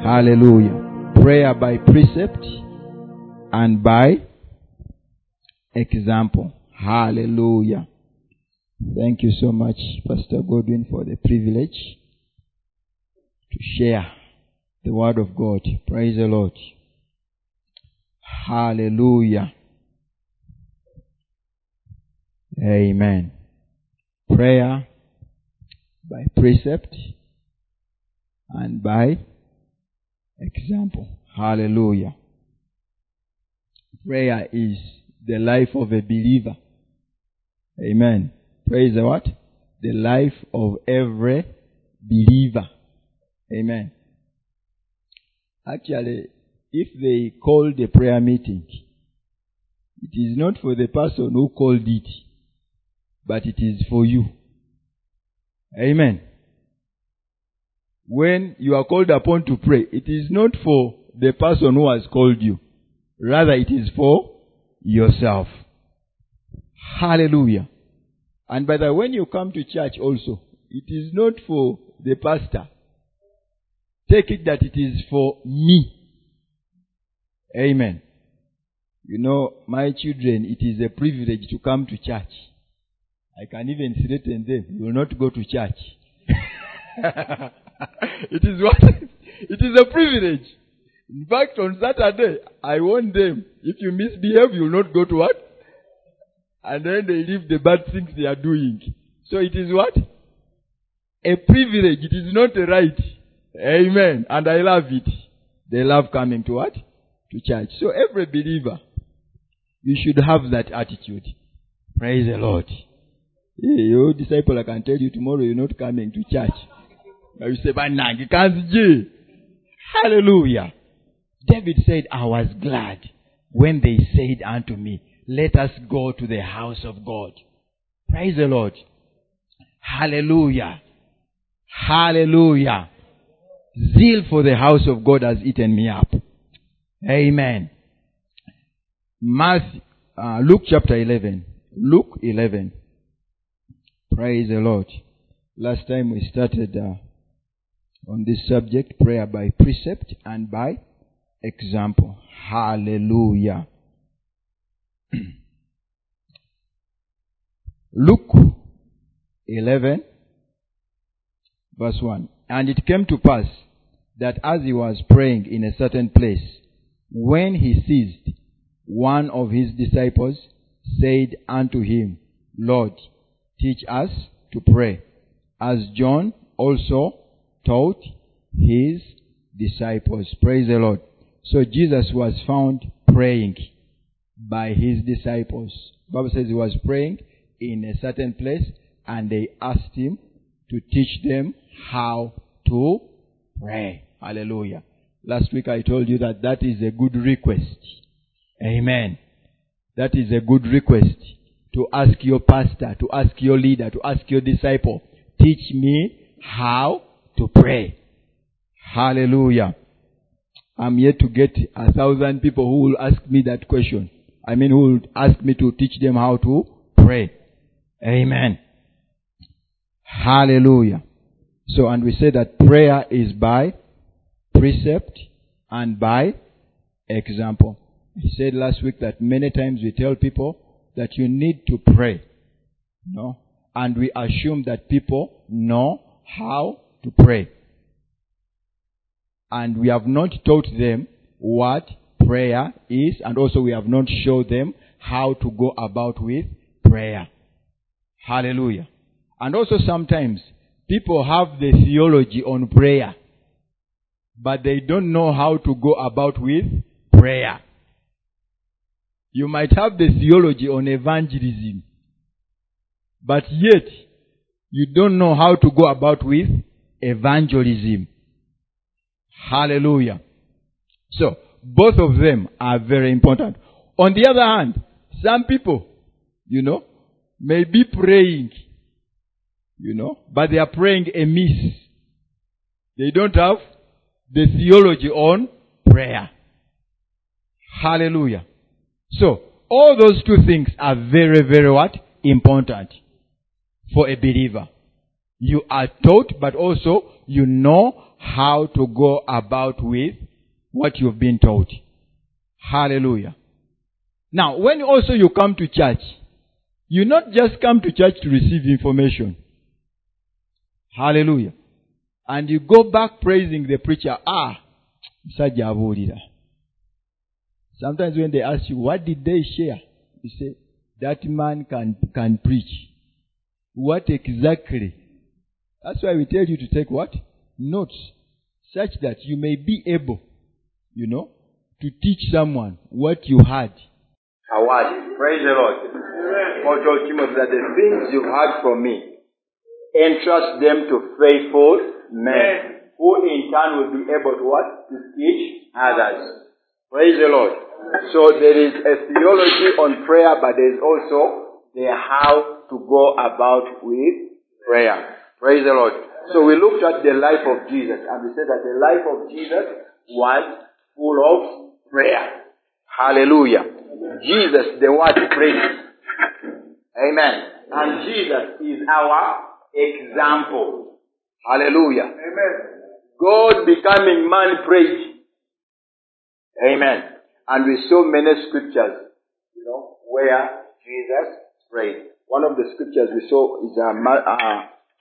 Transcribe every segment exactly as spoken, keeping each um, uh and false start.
Hallelujah. Prayer by precept and by example. Hallelujah. Thank you so much, Pastor Godwin, for the privilege to share the word of God. Praise the Lord. Hallelujah. Amen. Prayer by precept and by example. Hallelujah. Prayer is the life of a believer. Amen. Praise the what? The life of every believer. Amen. Actually, if they called a prayer meeting, it is not for the person who called it, but it is for you. Amen. When you are called upon to pray, it is not for the person who has called you. Rather, it is for yourself. Hallelujah. And by the way, when you come to church also, it is not for the pastor. Take it that it is for me. Amen. You know, my children, it is a privilege to come to church. I can even threaten them, you will not go to church. It is what? It is a privilege. In fact, on Saturday, I warn them, if you misbehave, you will not go to what? And then they leave the bad things they are doing. So it is what? A privilege. It is not a right. Amen. And I love it. They love coming to what? To church. So every believer, you should have that attitude. Praise the Lord. Hey, your disciple, I can tell you tomorrow you're not coming to church. Now you say, hallelujah. David said, I was glad when they said unto me, let us go to the house of God. Praise the Lord. Hallelujah. Hallelujah. Zeal for the house of God has eaten me up. Amen. Matthew, uh, Luke chapter eleven. Luke eleven. Praise the Lord. Last time we started uh, on this subject, prayer by precept and by example. Hallelujah. Luke eleven, verse one. And it came to pass that as he was praying in a certain place, when he ceased, one of his disciples said unto him, Lord, teach us to pray, as John also taught his disciples. Praise the Lord. So Jesus was found praying by his disciples. The Bible says he was praying in a certain place and they asked him to teach them how to pray. Hallelujah. Last week I told you that that is a good request. Amen. That is a good request to ask your pastor, to ask your leader, to ask your disciple, teach me how to pray. Hallelujah. I'm yet to get a thousand people who will ask me that question. I mean, who will ask me to teach them how to pray. Amen. Hallelujah. So, and we say that prayer is by precept and by example. He said last week that many times we tell people that you need to pray. No? And we assume that people know how to pray. And we have not taught them what prayer is, and also we have not showed them how to go about with prayer. Hallelujah. And also sometimes people have the theology on prayer, but they don't know how to go about with prayer. You might have the theology on evangelism, but yet you don't know how to go about with evangelism. Hallelujah. So, both of them are very important. On the other hand, some people, you know, may be praying, you know, but they are praying amiss. They don't have the theology on prayer. Hallelujah. So, all those two things are very, very what? Important for a believer. You are taught, but also you know how to go about with what you've been taught. Hallelujah. Now, when also you come to church, you not just come to church to receive information. Hallelujah. And you go back praising the preacher. Ah, sometimes when they ask you, what did they share? You say, that man can, can preach. What exactly? That's why we tell you to take what? Notes. Such that you may be able, you know, to teach someone what you had. Award. Praise the Lord. Paul told Timothy that the things you've heard from me, entrust them to faithful men, who in turn will be able to what? To teach others. Praise the Lord. So there is a theology on prayer, but there is also the how to go about with prayer. Praise the Lord. So we looked at the life of Jesus, and we said that the life of Jesus was full of prayer. Hallelujah. Jesus, the word prayed. Amen. And Jesus is our example. Hallelujah. Amen. God becoming man prayed. Amen. And we saw many scriptures, you know, where Jesus prayed. One of the scriptures we saw is, uh, uh,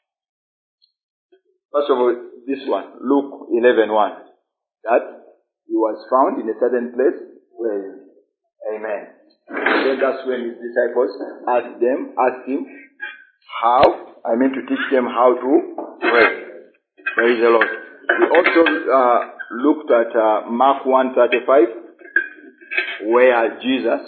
first of all, this one, Luke eleven one. That he was found in a certain place where, amen. And then that's when his disciples asked them, asked him how, I mean to teach them how to pray. Praise the Lord. We also uh, looked at uh, Mark one thirty-five, where Jesus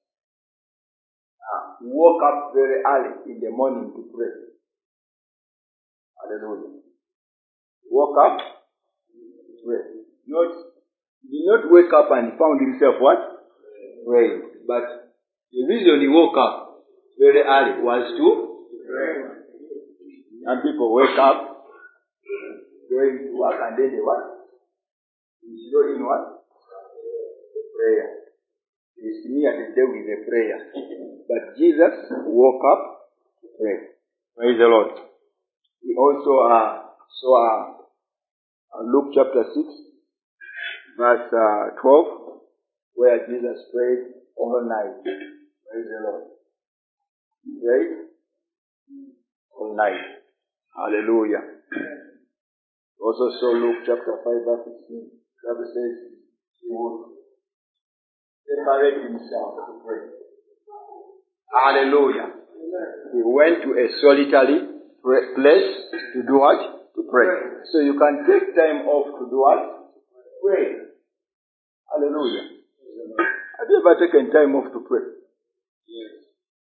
uh, woke up very early in the morning to pray. Hallelujah. Woke up to pray. Not, did not wake up and found himself what? Praying. But the reason he woke up very early was to pray. And people wake up, going to work, and then they what? They go in what? The prayer. It's near the day with the prayer. But Jesus woke up to pray. Praise the Lord. We also uh, saw uh, uh, Luke chapter six, verse uh, twelve, where Jesus prayed all night. Praise the Lord. He prayed all night. Hallelujah. We also saw Luke chapter five, verse sixteen. The Bible says he would separate himself to pray. Hallelujah. He went to a solitary place to do what? To pray. So you can take time off to do what? Pray. Hallelujah. Have you ever taken time off to pray? Yes.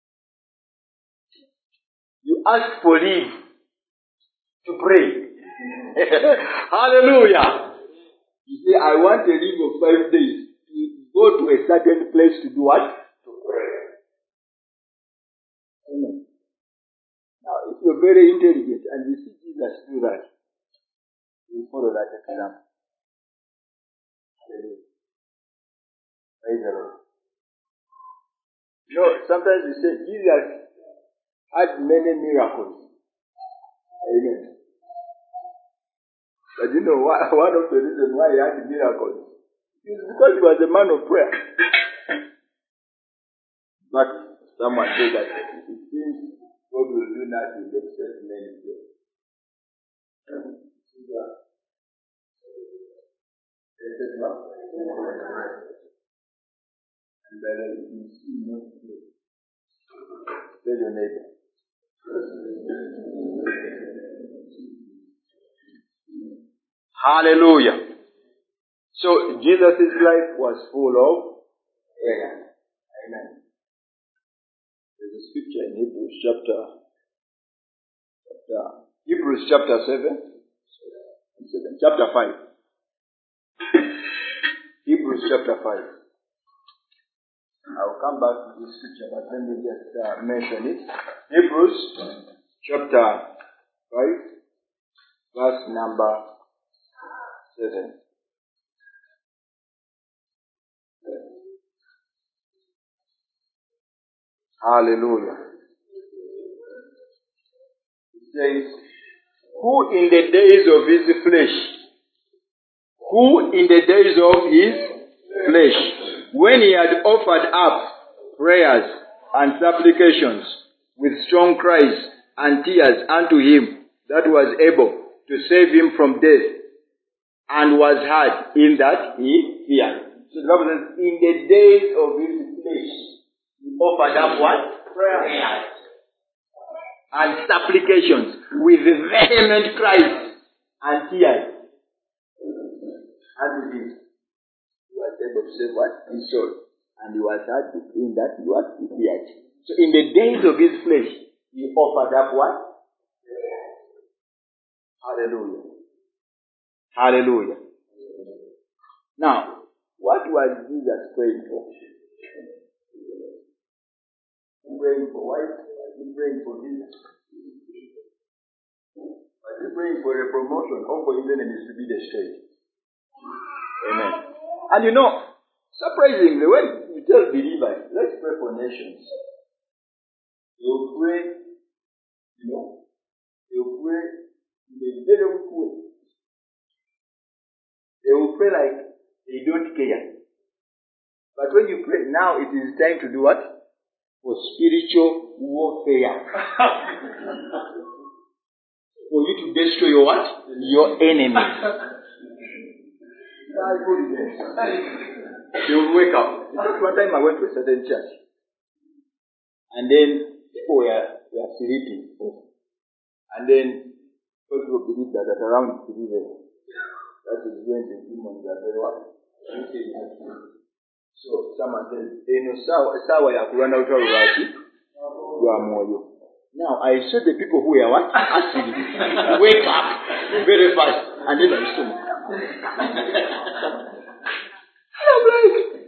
You ask for leave to pray. Hallelujah. You say, I want a leave of five days to go to a certain place to do what? To pray. Amen. Now, if you're very intelligent and you see Jesus do that, you follow that example. Hallelujah. Praise the Lord. You know, sometimes we say Jesus had many miracles. Amen. But you know, one of the reasons why he had miracles is because he was a man of prayer. But someone said that it seems God will do nothing except men pray. And then you see no pray. Tell your neighbor. Hallelujah. So Jesus' life was full of prayer. Amen. There's a scripture in Hebrews chapter, chapter Hebrews chapter seven, chapter five. Hebrews chapter five. I'll come back to this scripture, but let me just uh, mention it. Hebrews chapter five, verse number seven. Hallelujah. It says, who in the days of his flesh who in the days of his flesh, when he had offered up prayers and supplications with strong cries and tears unto him that was able to save him from death, and was heard in that he feared. So the Bible says, in the days of his flesh, he offered up what? Prayers and supplications with vehement cries and tears. And he did. He was able to save what? His soul. And he was heard in that he was feared. So in the days of his flesh, he offered up what? Hallelujah. Hallelujah. Now, what was Jesus praying for? Praying for what? Was he praying for Jesus? Was he praying for a promotion or for his enemies to be destroyed? Amen. And you know, surprisingly, when you tell believers, let's pray for nations, they will pray, you know, they will pray in a very weak way. They will pray like they don't care. But when you pray, now it is time to do what? For spiritual warfare. For you to destroy your what? Your enemies. They will wake up. One time I went to a certain church. And then people were, were sleeping. And then people believe that at around three days, that is when the demons are very what? So someone said, Eno sawa ya kurana uta ruwaki wa moyo. Now I saw the people who were what? Asleep. Wake up very fast. And then I saw them. I'm like,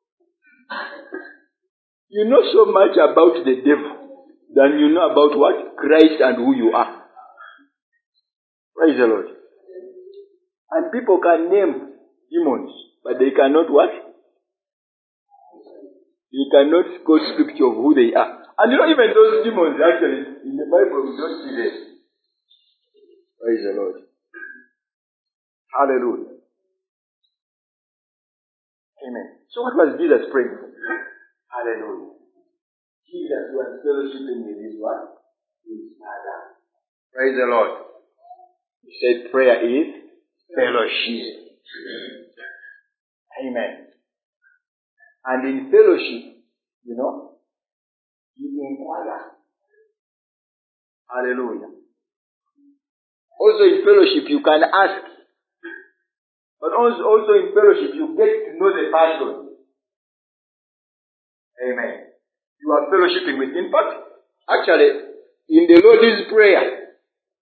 you know so much about the devil than you know about what? Christ and who you are. Praise the Lord. And people can name demons, but they cannot what? They cannot quote scripture of who they are. And you know, even those demons, actually, in the Bible, we don't see them. Praise the Lord. Hallelujah. Amen. So what was Jesus praying for? Hallelujah. Jesus was fellowshipping with his what? His Father. Praise the Lord. He said prayer is fellowship. Amen. And in fellowship, you know, you inquire. Hallelujah. Also in fellowship, you can ask. But also, also in fellowship, you get to know the person. Amen. You are fellowshipping with. In fact, actually, in the Lord's Prayer,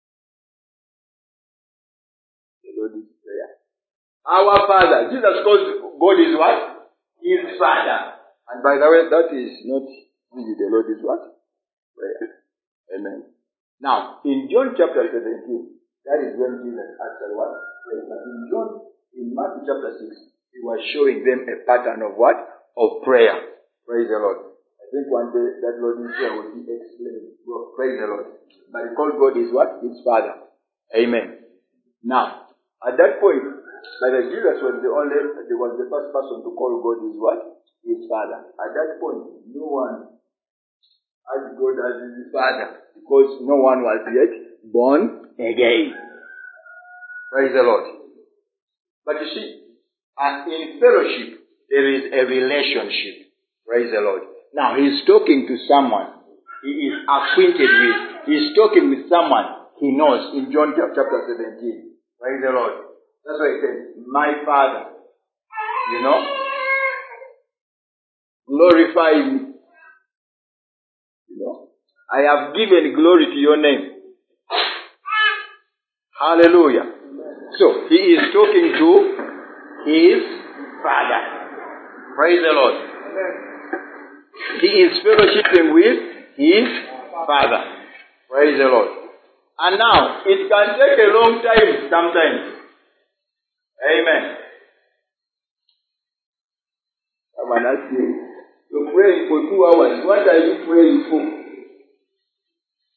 the Lord's Prayer, our Father, Jesus calls God is what? His Father. And by the way, that is not really the Lord's what? Prayer. Amen. Now, in John chapter seventeen, that is when Jesus actually what? Prayed. But in John, in Matthew chapter six, he was showing them a pattern of what? Of prayer. Praise the Lord. I think one day that Lord's Prayer will be explained. Praise the Lord. But he called God is what? His Father. Amen. Now, at that point, like Jesus was the only, he was the first person to call God his what? His Father. At that point, no one as God as his Father, because no one was yet born again. Praise the Lord. But you see, uh, in fellowship, there is a relationship. Praise the Lord. Now, he's talking to someone he is acquainted with. He's talking with someone he knows in John chapter seventeen. Praise the Lord. That's why he says, my Father, you know, glorify me. You know, I have given glory to your name. Hallelujah. So, he is talking to his Father. Praise the Lord. He is fellowshipping with his Father. Praise the Lord. And now, it can take a long time sometimes. Amen. Someone asked me, you're praying for two hours. What are you praying for?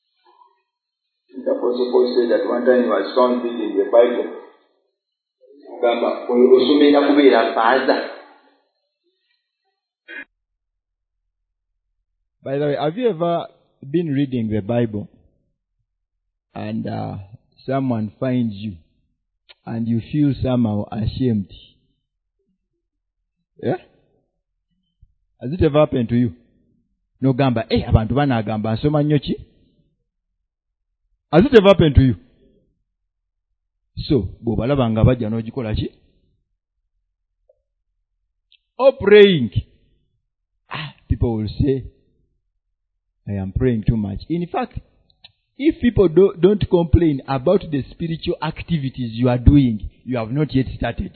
The Apostle Paul said that one time he was found reading the Bible. gamba osomera kubeera father. By the way, have you ever been reading the Bible and uh, someone finds you and you feel somehow ashamed? Yeah? Has it ever happened to you? No gamba, eh, abantu bana gamba nsoma nnyo ki? Has it ever happened to you? So, bw'obalaba nga bajja n'ogikola ki? Or praying. Ah, people will say, I am praying too much. In fact, if people do, don't complain about the spiritual activities you are doing, you have not yet started.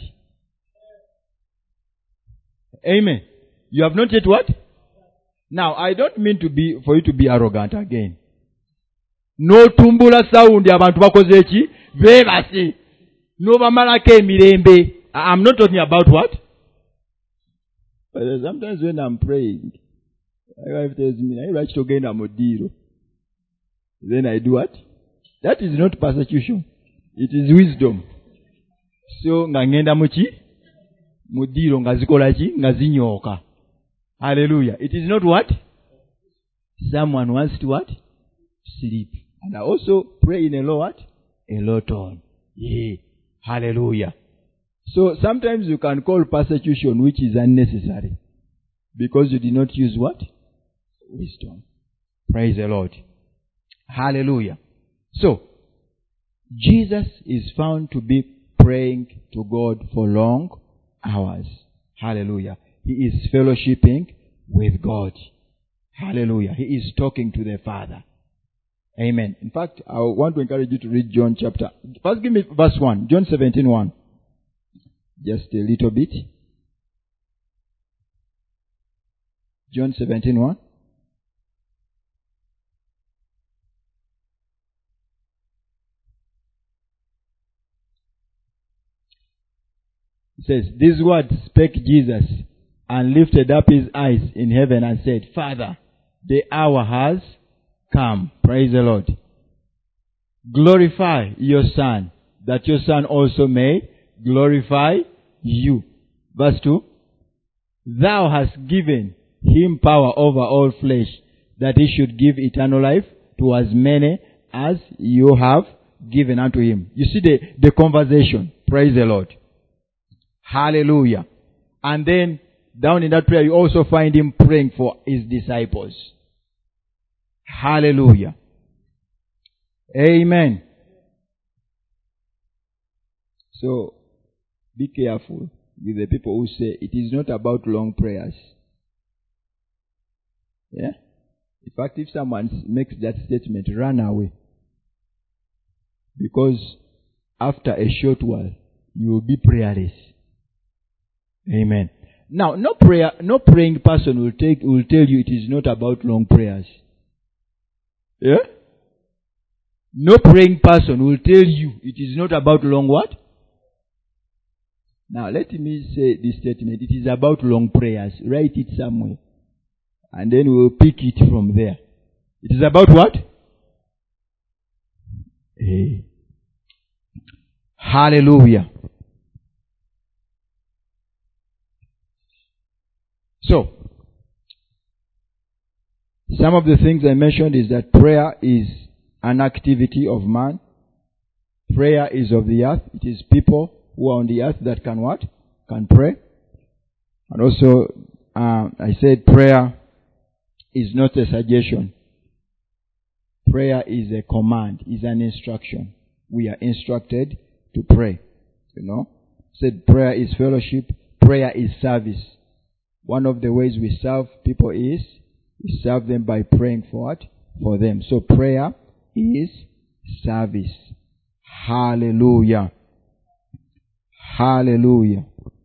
Amen. You have not yet what? Now, I don't mean to be for you to be arrogant again. No tumbula sound abantu bakoze eki bebase. No bamalako emirembe. I'm not talking about what? But sometimes when I'm praying, my wife tells me, I like to gain a modiro. Then I do what? That is not persecution. It is wisdom. So, ngangenda muchi? Modiro ngazikola ki? Ngazinyoka. Hallelujah. It is not what? Someone wants to what? Sleep. And I also pray in a low what? A low tone. Yeah. Hallelujah. So sometimes you can call persecution which is unnecessary. Because you did not use what? Wisdom. Praise the Lord. Hallelujah. So, Jesus is found to be praying to God for long hours. Hallelujah. He is fellowshipping with God. Hallelujah. He is talking to the Father. Amen. In fact, I want to encourage you to read John chapter. First give me verse one. John seventeen one. Just a little bit. John seventeen one. It says, these words spake Jesus and lifted up his eyes in heaven and said, Father, the hour has come. Praise the Lord. Glorify your Son, that your Son also may glorify you. Verse two. Thou hast given him power over all flesh, that he should give eternal life to as many as you have given unto him. You see the, the conversation. Praise the Lord. Hallelujah. And then down in that prayer you also find him praying for his disciples. Hallelujah. Amen. So be careful with the people who say it is not about long prayers. Yeah? In fact, if someone makes that statement, run away. Because after a short while, you will be prayerless. Amen. Now, no prayer, no praying person will take will tell you it is not about long prayers. Yeah? No praying person will tell you it is not about long what? Now, let me say this statement. It is about long prayers. Write it somewhere. And then we will pick it from there. It is about what? Hey. Hallelujah. So, some of the things I mentioned is that prayer is an activity of man. Prayer is of the earth. It is people who are on the earth that can what? Can pray. And also, uh, I said prayer is not a suggestion. Prayer is a command, is an instruction. We are instructed to pray. You know? I said prayer is fellowship. Prayer is service. One of the ways we serve people is we serve them by praying for what? For them. So prayer is service. Hallelujah. Hallelujah.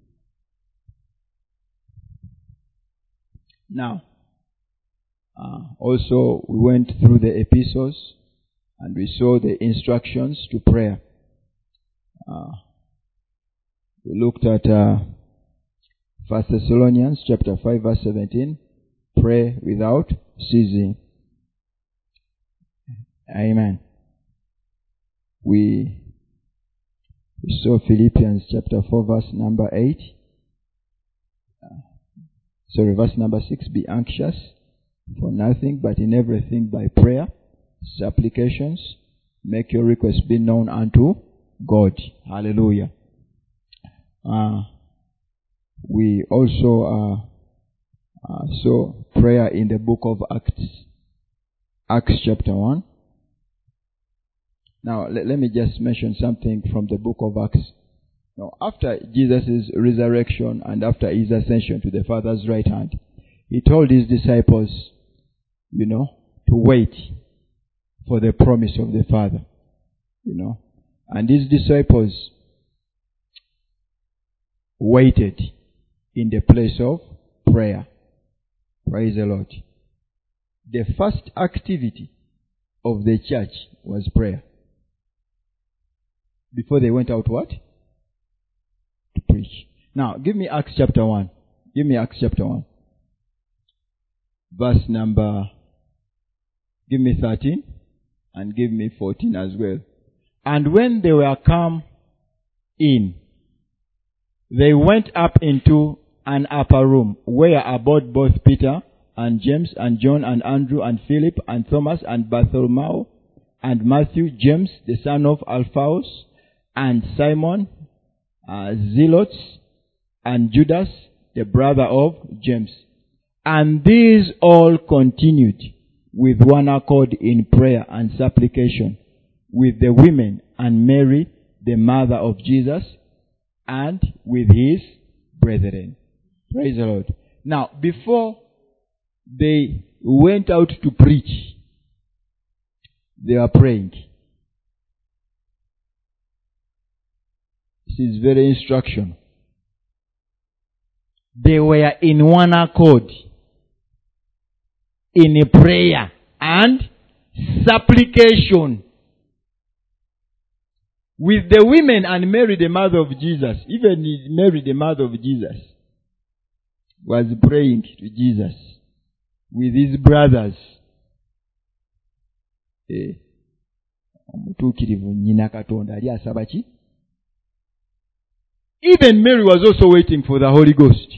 Now, uh, also we went through the epistles and we saw the instructions to prayer. Uh, we looked at uh, First Thessalonians chapter five verse seventeen. Pray without ceasing. Amen. We We saw Philippians chapter four, verse number eight. Uh, sorry, verse number six. Be anxious for nothing, but in everything by prayer, supplications, make your requests be known unto God. Hallelujah. Uh, we also uh, uh, saw prayer in the book of Acts. Acts chapter one. Now, let, let me just mention something from the book of Acts. Now, after Jesus' resurrection and after his ascension to the Father's right hand, he told his disciples, you know, to wait for the promise of the Father. You know, and his disciples waited in the place of prayer. Praise the Lord. The first activity of the church was prayer. Before they went out what? To preach. Now, give me Acts chapter one. Give me Acts chapter one. Verse number, give me thirteen and give me fourteen as well. And when they were come in, they went up into an upper room where abode both Peter and James and John and Andrew and Philip and Thomas and Bartholomew and Matthew, James the son of Alphaeus and Simon, uh, Zealots and Judas the brother of James. And these all continued with one accord in prayer and supplication with the women and Mary, the mother of Jesus, and with his brethren. Praise the Lord. Now, before they went out to preach, they were praying. This is very instructional. They were in one accord in a prayer and supplication with the women and Mary, the mother of Jesus. Even Mary, the mother of Jesus, was praying to Jesus with his brothers. Even Mary was also waiting for the Holy Ghost.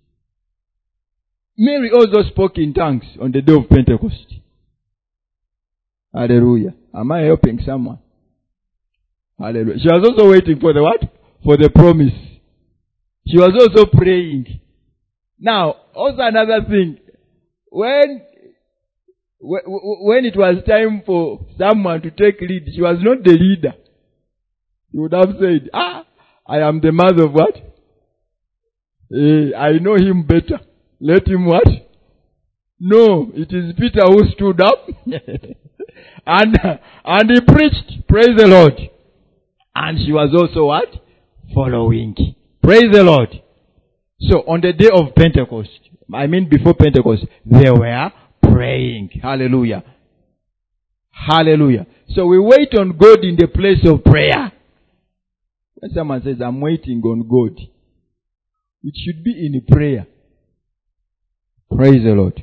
Mary also spoke in tongues on the day of Pentecost. Hallelujah. Am I helping someone? Hallelujah. She was also waiting for the what? For the promise. She was also praying. Now, also another thing. When, when it was time for someone to take lead, she was not the leader. She would have said, ah, I am the mother of what? Eh, I know him better. Let him what? No, it is Peter who stood up and, and he preached. Praise the Lord. And she was also what? Following. Praise the Lord. So on the day of Pentecost, I mean before Pentecost, they were praying. Hallelujah. Hallelujah. So we wait on God in the place of prayer. When someone says, I'm waiting on God, it should be in prayer. Praise the Lord.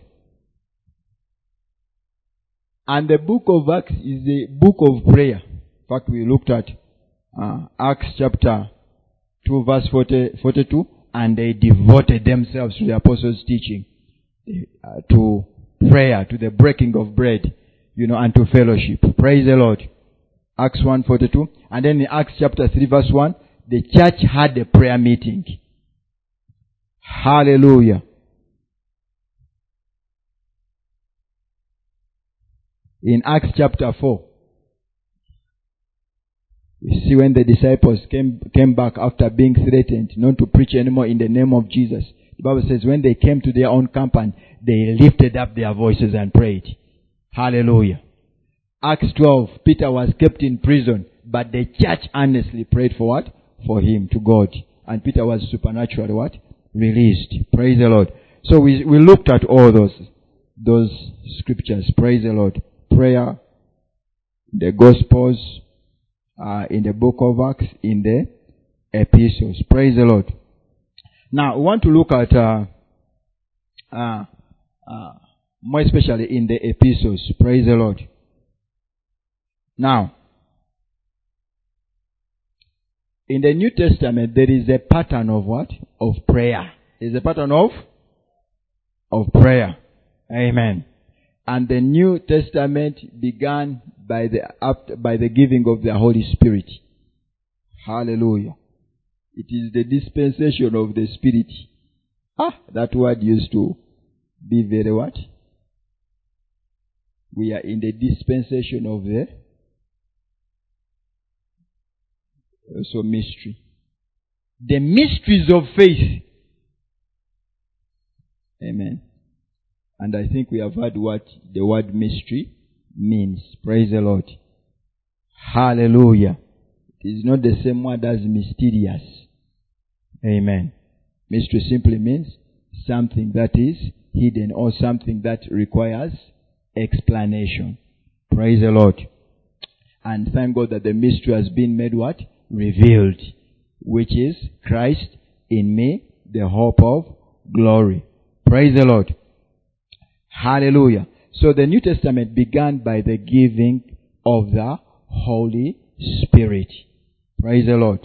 And the book of Acts is a book of prayer. In fact, we looked at uh, Acts chapter two, verse forty, forty-two, and they devoted themselves to the apostles' teaching, uh, to prayer, to the breaking of bread, you know, and to fellowship. Praise the Lord. Acts one forty-two. And then in Acts chapter three, verse one, the church had a prayer meeting. Hallelujah. In Acts chapter four, you see when the disciples came came back after being threatened not to preach anymore in the name of Jesus. The Bible says when they came to their own camp and they lifted up their voices and prayed. Hallelujah. Acts twelve, Peter was kept in prison, but the church earnestly prayed for what? For him, to God. And Peter was supernaturally what? Released. Praise the Lord. So we we looked at all those those scriptures. Praise the Lord. Prayer, the Gospels, uh, in the book of Acts, in the epistles. Praise the Lord. Now, we want to look at, uh, uh, uh, more especially in the epistles. Praise the Lord. Now, In the New Testament, there is a pattern of what? Of prayer. There's a pattern of? Of prayer. Amen. And the New Testament began by the, after, by the giving of the Holy Spirit. Hallelujah. It is the dispensation of the Spirit. Ah, that word used to be very what? We are in the dispensation of the also mystery. The mysteries of faith. Amen. And I think we have heard what the word mystery means. Praise the Lord. Hallelujah. It is not the same word as mysterious. Amen. Mystery simply means something that is hidden or something that requires explanation. Praise the Lord. And thank God that the mystery has been made what? Revealed. Which is Christ in me, the hope of glory. Praise the Lord. Hallelujah. So the New Testament began by the giving of the Holy Spirit. Praise the Lord.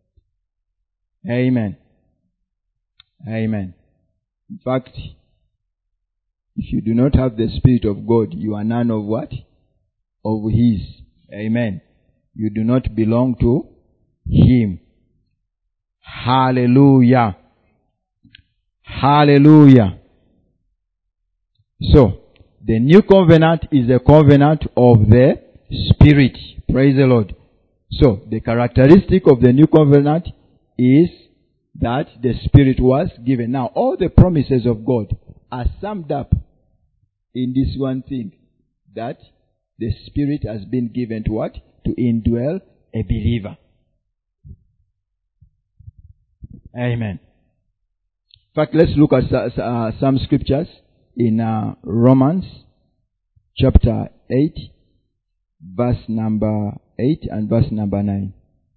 Amen. Amen. In fact, if you do not have the Spirit of God, you are none of what? Of His. Amen. You do not belong to Him. Hallelujah. Hallelujah. So, the new covenant is a covenant of the Spirit. Praise the Lord. So, the characteristic of the new covenant is that the Spirit was given. Now, all the promises of God are summed up in this one thing, that the Spirit has been given to what? To indwell a believer. Amen. In fact, let's look at uh, some scriptures in uh, Romans chapter eight, verse number eight and verse number nine.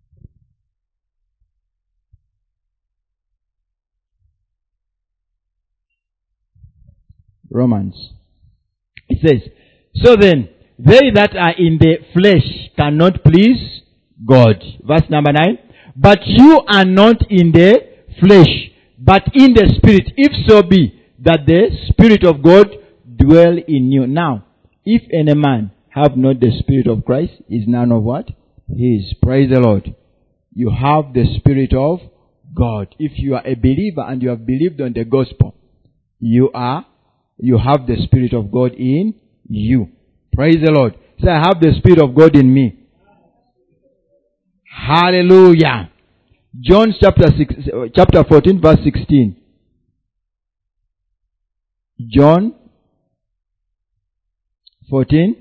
Romans. It says, so then, they that are in the flesh cannot please God. Verse number nine. But you are not in the flesh, but in the Spirit, if so be that the Spirit of God dwell in you. Now, if any man have not the Spirit of Christ, is none of what? His. Praise the Lord. You have the Spirit of God. If you are a believer and you have believed on the gospel, you are, you have the Spirit of God in you. Praise the Lord. Say, I have the Spirit of God in me. Hallelujah. John chapter six, chapter fourteen, verse sixteen. John fourteen.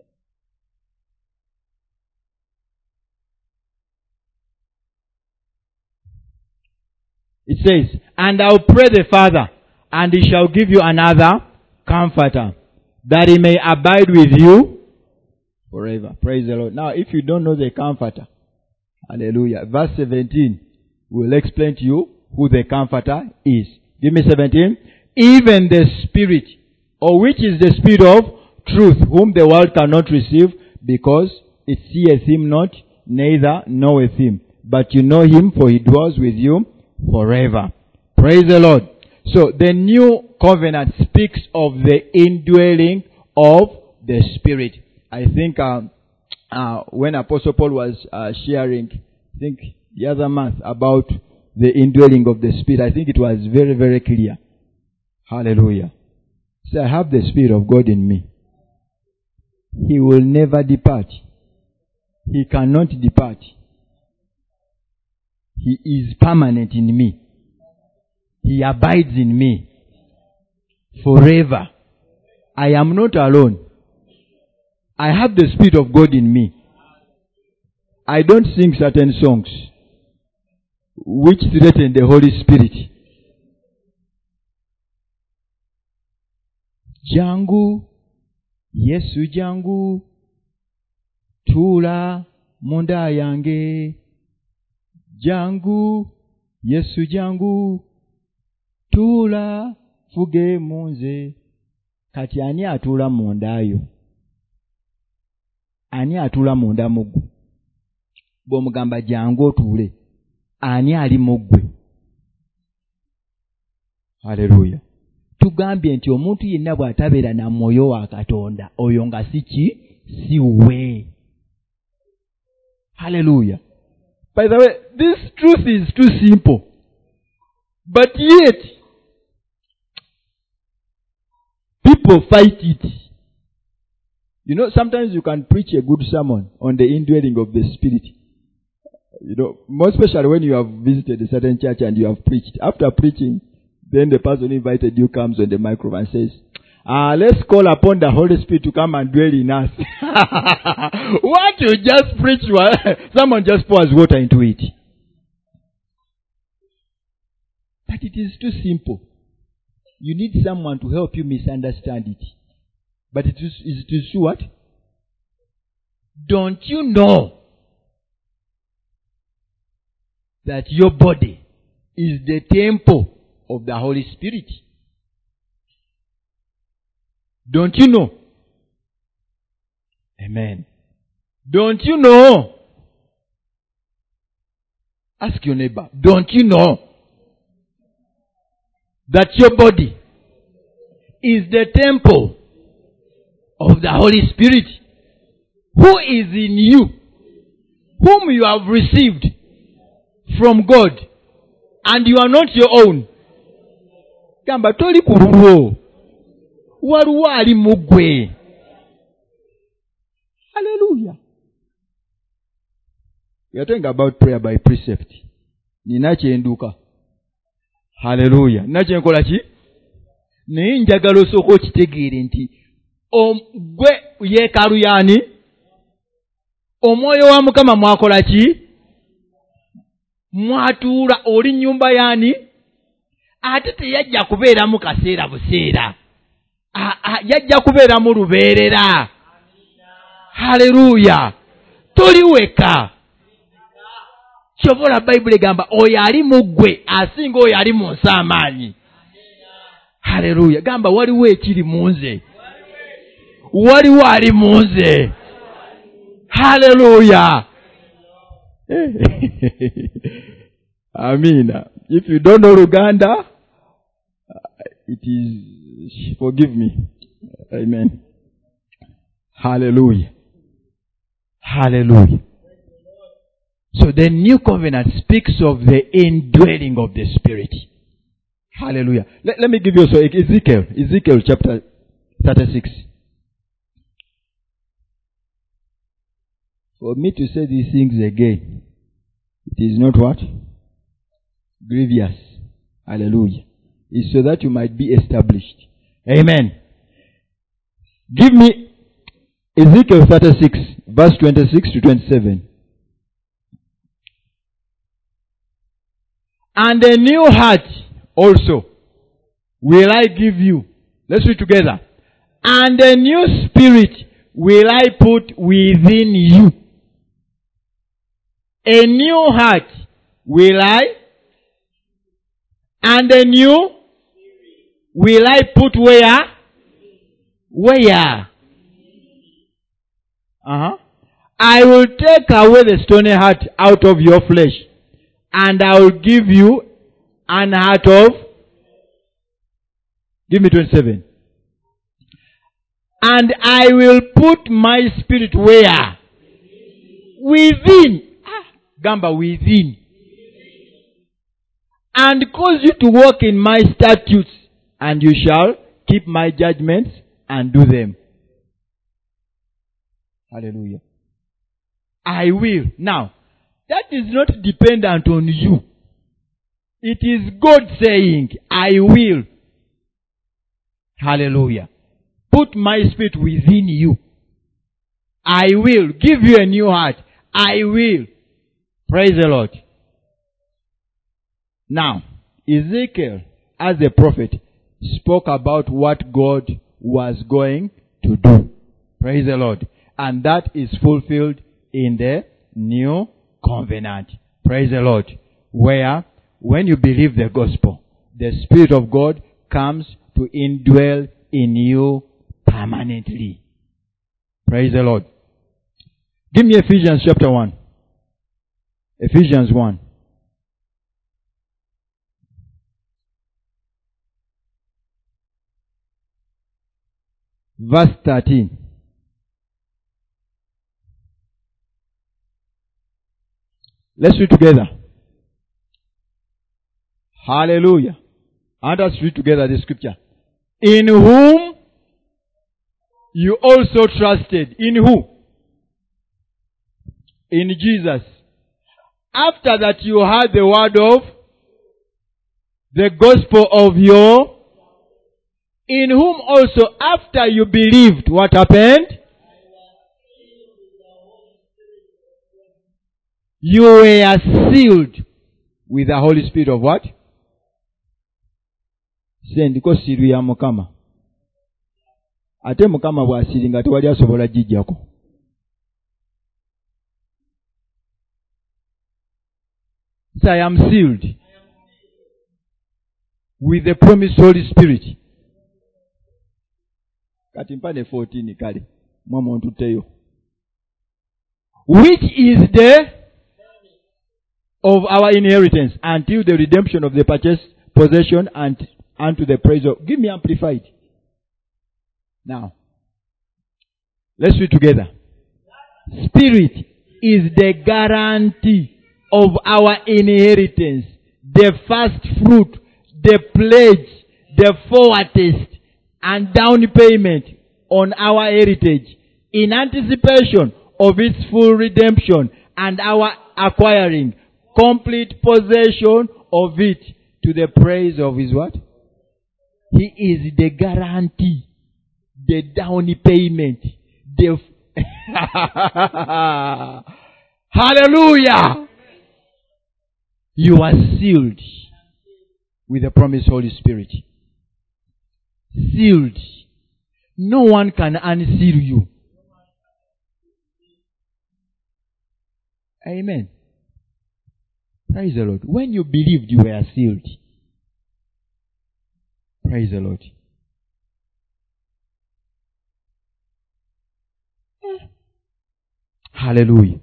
It says, and I'll pray the Father, and He shall give you another Comforter, that He may abide with you forever. Praise the Lord. Now, if you don't know the Comforter, hallelujah. Verse seventeen will explain to you who the Comforter is. Give me seventeen. Even the Spirit, or which is the Spirit of truth, whom the world cannot receive, because it seeth Him not, neither knoweth Him. But you know Him, for He dwells with you forever. Praise the Lord. So the new covenant speaks of the indwelling of the Spirit. I think uh, uh, when Apostle Paul was uh, sharing, I think the other month, about the indwelling of the Spirit, I think it was very, very clear. Hallelujah. So I have the Spirit of God in me. He will never depart. He cannot depart. He is permanent in me. He abides in me forever. I am not alone. I have the Spirit of God in me. I don't sing certain songs which threaten the Holy Spirit. Jangu, Yesu jangu, tula munda yange. Jangu, Yesu jangu, tula fuge munze. Kati ani atula mundayo? Ani atula munda mugu? Bomugamba jangu otule. ani ali mu ggwe? Haleluya. Tugambye nti omuntu yenna bw'atabeera na mwoyo wa Katonda oyo nga si ki si we. Hallelujah. By the way, this truth is too simple. But yet, people fight it. You know, sometimes you can preach a good sermon on the indwelling of the Spirit. You know, more especially when you have visited a certain church and you have preached. After preaching, then the person who invited you comes on the microphone and says, Ah, let's call upon the Holy Spirit to come and dwell in us. What you just preach, someone just pours water into it. But it is too simple. You need someone to help you misunderstand it. But it is, it is what? Don't you know that your body is the temple of the Holy Spirit? Don't you know? Amen. Don't you know? Ask your neighbor. Don't you know that your body is the temple of the Holy Spirit, who is in you, whom you have received from God, and you are not your own? Gamba toli kuruwo. Waliwo ali mu ggwe. Hallelujah. We are talking about prayer by precept. Nina kyenduka. Hallelujah. Nina kyenkola ki? Naye njagala osooka okitegeere nti gwe yeekaalu y'ani? Omwoyo wa Mukama mwakola ki? Mwatuula oli nnyumba y'ani? Ate teyajja kubeera mu kaseera buseera. Yajja kubeera mu lubeerera. Haleluya. Toli weka. Kyobola Bayibuli egamba oyo ali mu ggwe asinga oyo ali mu nsi amaanyi. Haleluya. Gamba waliwo ekiri mu nze. Waliwo ali mu nze. Haleluya. Amina. If you don't know Uganda, it is, forgive me. Amen. Hallelujah. Hallelujah. So the new covenant speaks of the indwelling of the Spirit. Hallelujah. Let, let me give you also Ezekiel. Ezekiel chapter thirty-six. For me to say these things again, it is not what? Grievous. Hallelujah. It's so that you might be established. Amen. Give me Ezekiel thirty-six, verse twenty-six to twenty-seven. And a new heart also will I give you. Let's read together. And a new spirit will I put within you. A new heart will I, and a new will I put where? Where? Uh-huh. I will take away the stony heart out of your flesh, and I will give you an heart of, give me twenty-seven. And I will put my spirit where? Within. Ah, Gamba, within. And cause you to walk in my statutes, and you shall keep my judgments and do them. Hallelujah. I will. Now, that is not dependent on you. It is God saying, I will. Hallelujah. Put my spirit within you. I will give you a new heart. I will. Praise the Lord. Now, Ezekiel, as a prophet, spoke about what God was going to do. Praise the Lord. And that is fulfilled in the new covenant. Praise the Lord. Where, when you believe the gospel, the Spirit of God comes to indwell in you permanently. Praise the Lord. Give me Ephesians chapter one. Ephesians one. verse thirteen. Let's read together. Hallelujah. And let's read together the scripture. In whom you also trusted. In who? In Jesus. After that you heard the word of the gospel of your, in whom also after you believed, what happened? You were sealed with the Holy Spirit of what? Sendiko siru ya Mukama. Ate Mukama bw'asiringa tewali asobola gijjako. So I am sealed with the promised Holy Spirit. Kati mpane fourteen kale. Mama ontuteyo. Which is the of our inheritance until the redemption of the purchased possession and unto the praise of. Give me amplified. Now, let's read together. Spirit is the guarantee of our inheritance, the first fruit, the pledge, the foretaste, and down payment on our heritage in anticipation of its full redemption and our acquiring complete possession of it to the praise of his what? He is the guarantee, the down payment, the hallelujah. You are sealed with the promised Holy Spirit. Sealed. No one can unseal you. Amen. Praise the Lord. When you believed, you were sealed. Praise the Lord. Hallelujah.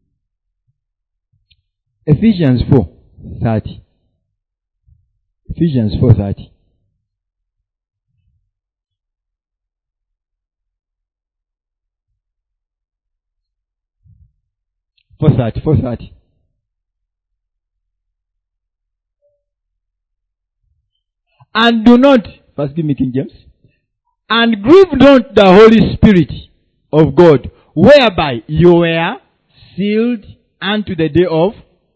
Ephesians four thirty. Ephesians four thirty. four thirty. four thirty. And do not, first give me King James, and grieve not the Holy Spirit of God, whereby you were sealed unto the day of,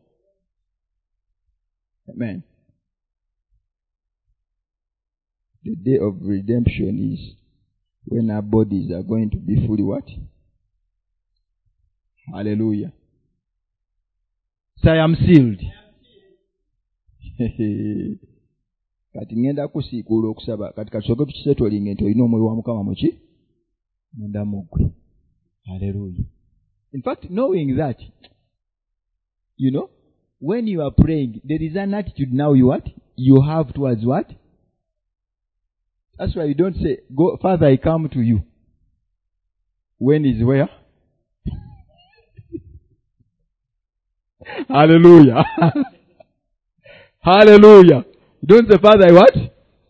amen. The day of redemption is when our bodies are going to be fully what? Hallelujah. So I am sealed. Kati ngenda kusiikula okusaba kati kasooke tukisettolinga nti olina omwoyo wa Mukama muki munda mugwe. Hallelujah. In fact, knowing that, you know, when you are praying, there is an attitude now you what? You have towards what? That's why you don't say, "Go, Father, I come to you." When is where? Hallelujah. Hallelujah. Don't say, "Father, I what?"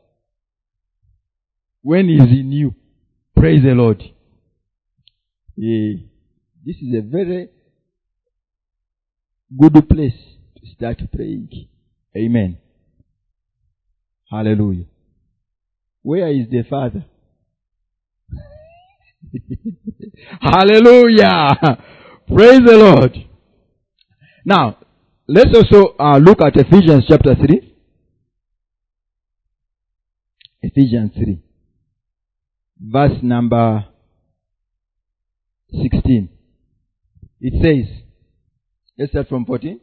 When is in you. Praise the Lord. Yeah. This is a very good place to start praying. Amen. Hallelujah. Where is the Father? Hallelujah. Praise the Lord. Now, let's also uh, look at Ephesians chapter three. Ephesians three. Verse number sixteen. It says, let's start from fourteen.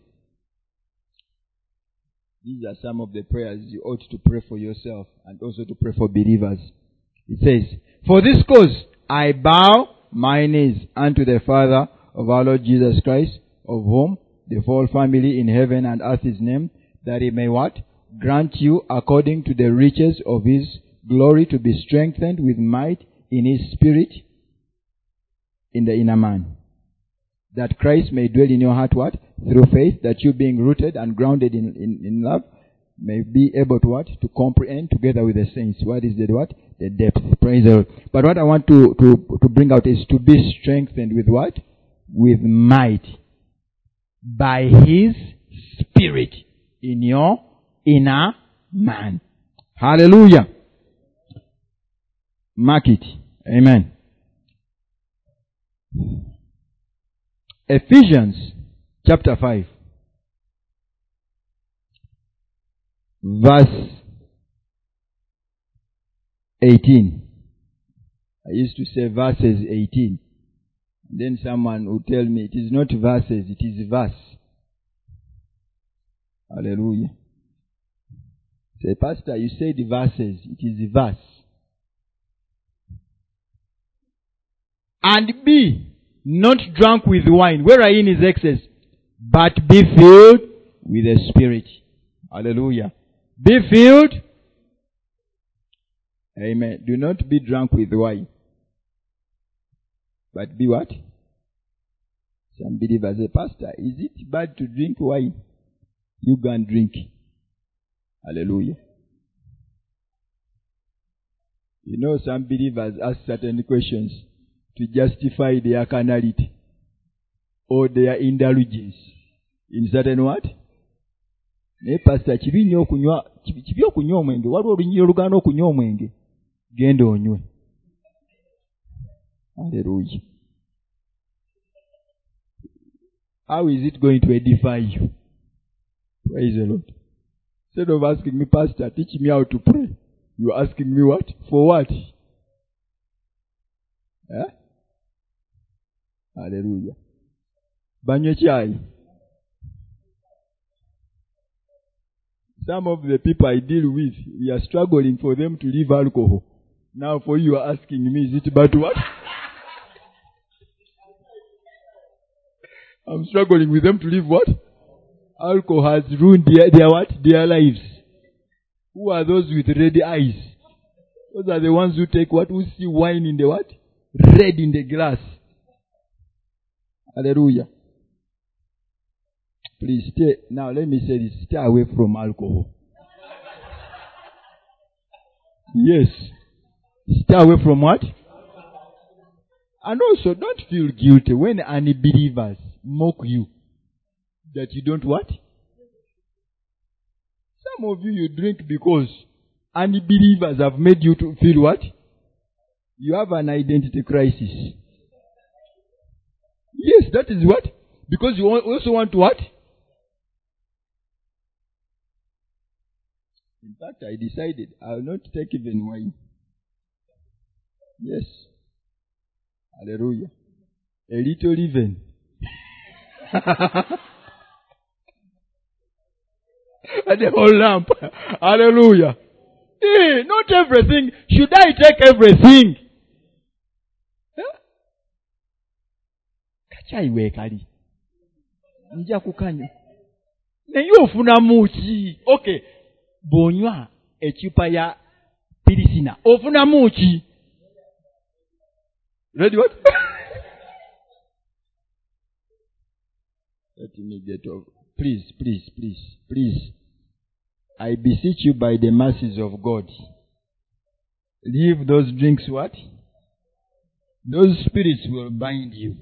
These are some of the prayers you ought to pray for yourself and also to pray for believers. It says, "For this cause I bow my knees unto the Father of our Lord Jesus Christ, of whom the whole family in heaven and earth is named, that he may what? Grant you according to the riches of his glory to be strengthened with might in his spirit in the inner man. That Christ may dwell in your heart what? Through faith, that you being rooted and grounded in, in, in love, may be able to what? To comprehend together with the saints. What is the what? The depth. Praise the Lord. But what I want to, to, to bring out is to be strengthened with what? With might. By His Spirit in your inner man. Hallelujah. Mark it. Amen. Ephesians chapter five. Verse eighteen. I used to say verses eighteen. Then someone would tell me it is not verses, it is verse. Hallelujah. Say, Pastor, you said verses, it is verse. And be not drunk with wine, wherein is excess, but be filled with the Spirit. Hallelujah. Be filled. Amen. Do not be drunk with wine. But be what? Some believers say, Pastor, is it bad to drink wine? You go and drink. Hallelujah. You know, some believers ask certain questions to justify their carnality or their indulgence in certain what? Ne pastor kibi nnyo okunywa kibi okunywa omwenge waliwo olunyiro olugana okunywa omwenge genda onywe. Hallelujah. How is it going to edify you? Praise the Lord. Instead of asking me, Pastor, teach me how to pray, you're asking me what? For what? Eh? Hallelujah. Banywe chai. Some of the people I deal with, we are struggling for them to leave alcohol. Now for you are asking me, is it about what? I'm struggling with them to leave what? Alcohol has ruined their, their what? Their lives. Who are those with red eyes? Those are the ones who take what? Who see wine in the what? Red in the glass. Hallelujah. Please stay. Now let me say this. Stay away from alcohol. Yes. Stay away from what? And also don't feel guilty when unbelievers mock you. That you don't what? Some of you, you drink because unbelievers have made you to feel what? You have an identity crisis. Yes, that is what? Because you also want to what? In fact, I decided I will not take even wine. Yes. Hallelujah. A little leaven. And the whole lamp. Hallelujah. Hey, not everything. Should I take everything? Kachai wekali. Nja kukanya. Naye ofuna muki. Okay. Bonywa echupa ya pirisina. Ofuna muki. Ready what? Let me get over. Please, please, please, please. I beseech you by the mercies of God. Leave those drinks what? Those spirits will bind you.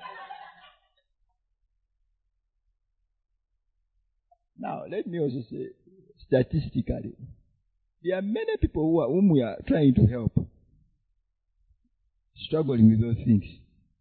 Now, let me also say, statistically, there are many people who are, whom we are trying to help, struggling with those things.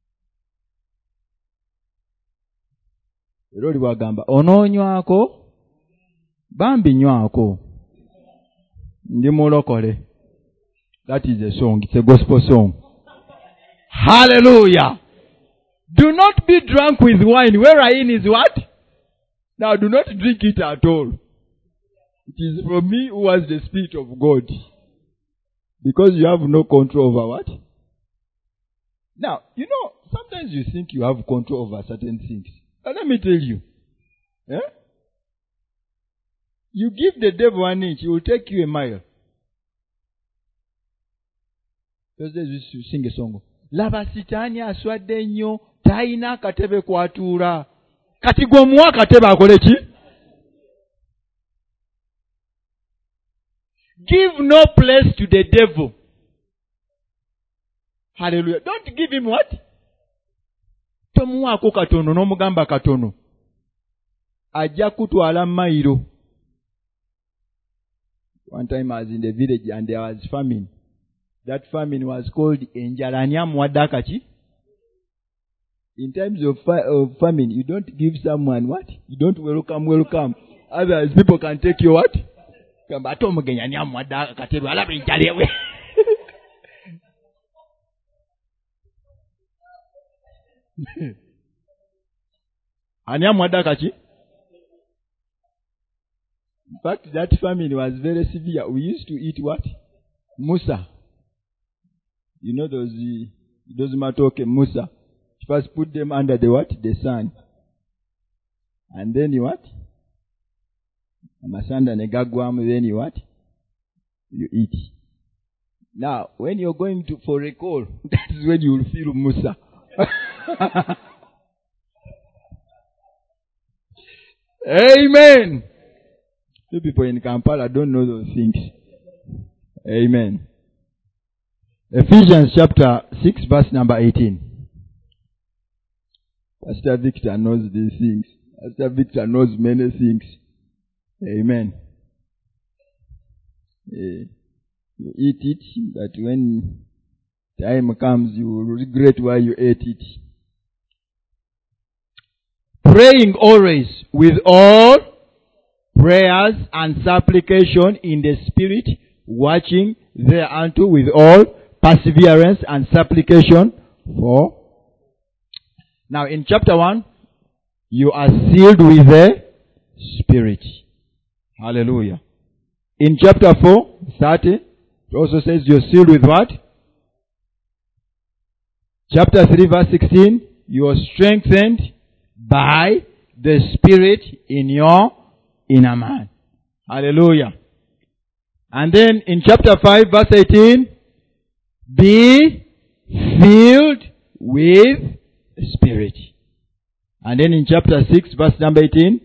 Eroli wagamba ononywako bambi nywako ndi mulokole. That is a song. It's a gospel song. Hallelujah. Do not be drunk with wine wherein is what? Now do not drink it at all. It is from me who has the Spirit of God. Because you have no control over what? Now, you know, sometimes you think you have control over certain things. But let me tell you. Eh? You give the devil an inch, he will take you a mile. Those days we used to sing a song. Laba sitani aswadde nnyo talina akatebe kwatuula. Kati gwe omuwa akatebe akole ki? Give no place to the devil. Hallelujah. Don't give him what? Tomuwaako katono n'omugamba katono. Ajja kutwala mayiro. One time I was in the village and there was famine. That famine was called enjala. Ani amuwadde akaki? In times of, fi- of famine, you don't give someone what? You don't welcome, welcome. Otherwise, people can take you what? Kamba ate omugenyi ani amuwadde akatebe alaba enjala ewe. Ani amuwadde akaki? In fact, that famine was very severe. We used to eat what? Musa. You know those those matoke Musa. First put them under the what? The sun. And then you what? Amasanda negagwamu, then you what? You eat. Now, when you're going to for a call, that's when you will feel Musa. Amen. You people in Kampala don't know those things. Amen. Ephesians chapter six verse number eighteen. Pastor Victor knows these things. Pastor Victor knows many things. Amen. Uh, you eat it, but when time comes, you will regret why you ate it. Praying always with all prayers and supplication in the Spirit, watching thereunto with all perseverance and supplication for. Now in chapter one, you are sealed with the Spirit. Hallelujah. In chapter four, thirty, it also says you're sealed with what? Chapter three verse sixteen, you are strengthened by the Spirit in your inner man. Hallelujah. And then in chapter five verse eighteen, be filled with the Spirit. And then in chapter six verse number eighteen,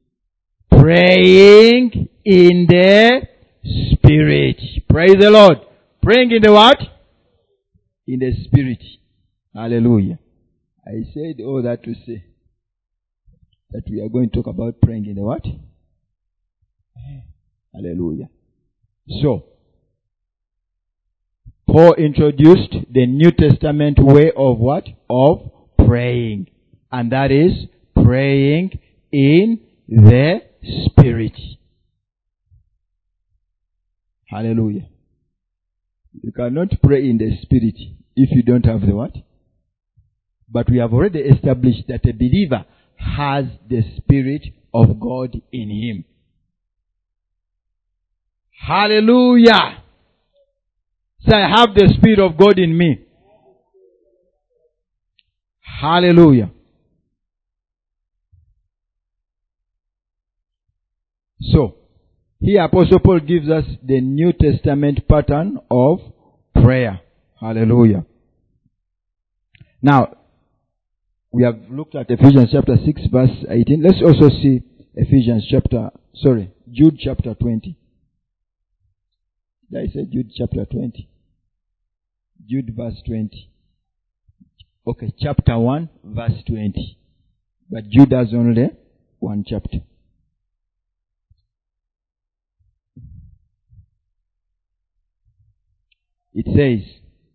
praying in the Spirit. Praise the Lord. Praying in the what? In the Spirit. Hallelujah. I said all that to say that we are going to talk about praying in the what? Hallelujah. So, Paul introduced the New Testament way of what? Of praying. And that is praying in the Spirit. Hallelujah. You cannot pray in the Spirit if you don't have the what? But we have already established that a believer has the Spirit of God in him. Hallelujah. So I have the Spirit of God in me. Hallelujah. So, here Apostle Paul gives us the New Testament pattern of prayer. Hallelujah. Now, we have looked at Ephesians chapter six verse eighteen. Let's also see Ephesians chapter, sorry, Jude chapter twenty. Did I say Jude chapter twenty? Jude verse twenty. Okay, chapter one verse twenty. But Jude has only one chapter. It says,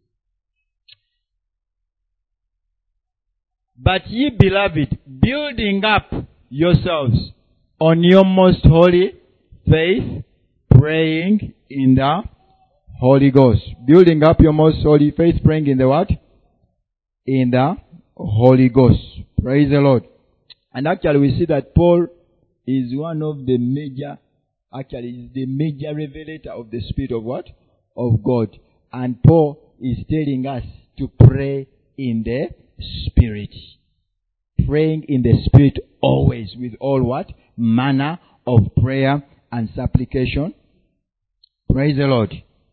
but ye beloved, building up yourselves on your most holy faith, praying in the Holy Ghost. Building up your most holy faith, praying in the what? In the Holy Ghost. Praise the Lord. And actually we see that Paul is one of the major, actually is the major revelator of the Spirit of what? Of God. And Paul is telling us to pray in the Spirit. Praying in the Spirit always with all what? Manner of prayer and supplication. Praise the Lord.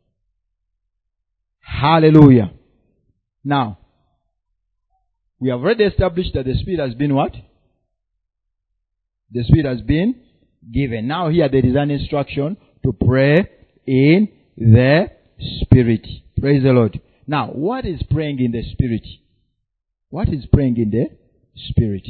Hallelujah. Now, we have already established that the Spirit has been what? The Spirit has been given. Now here there is an instruction to pray in the Spirit. Praise the Lord. Now Now, what is praying in the Spirit? What is praying in the Spirit?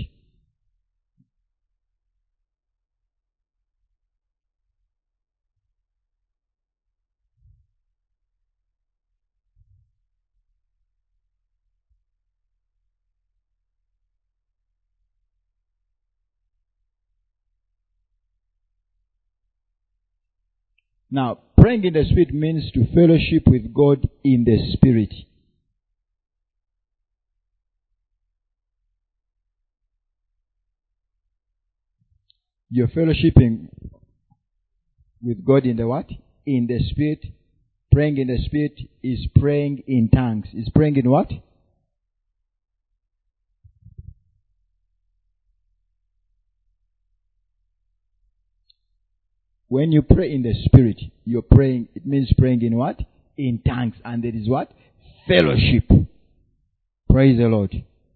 Now, praying in the Spirit means to fellowship with God in the Spirit. You're fellowshipping with God in the what? In the Spirit. Praying in the Spirit is praying in tongues. Is praying in what? When you pray in the Spirit, you're praying, it means praying in what? In tongues. And there is what? Fellowship. Praise the Lord.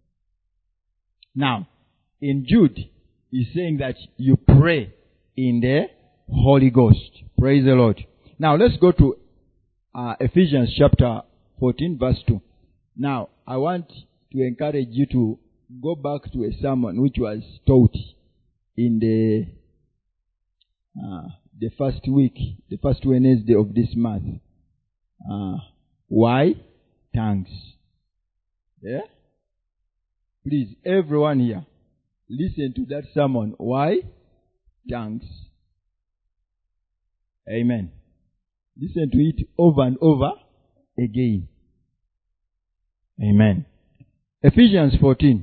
Now, in Jude, he's saying that you pray in the Holy Ghost. Praise the Lord. Now, let's go to uh, Ephesians chapter fourteen, verse two. Now, I want to encourage you to go back to a sermon which was taught in the uh, the first week, the first Wednesday of this month. Uh, why? Tongues. Yeah? Please, everyone here, listen to that sermon. Why? Tongues. Amen. Listen to it over and over again. Amen. Ephesians fourteen.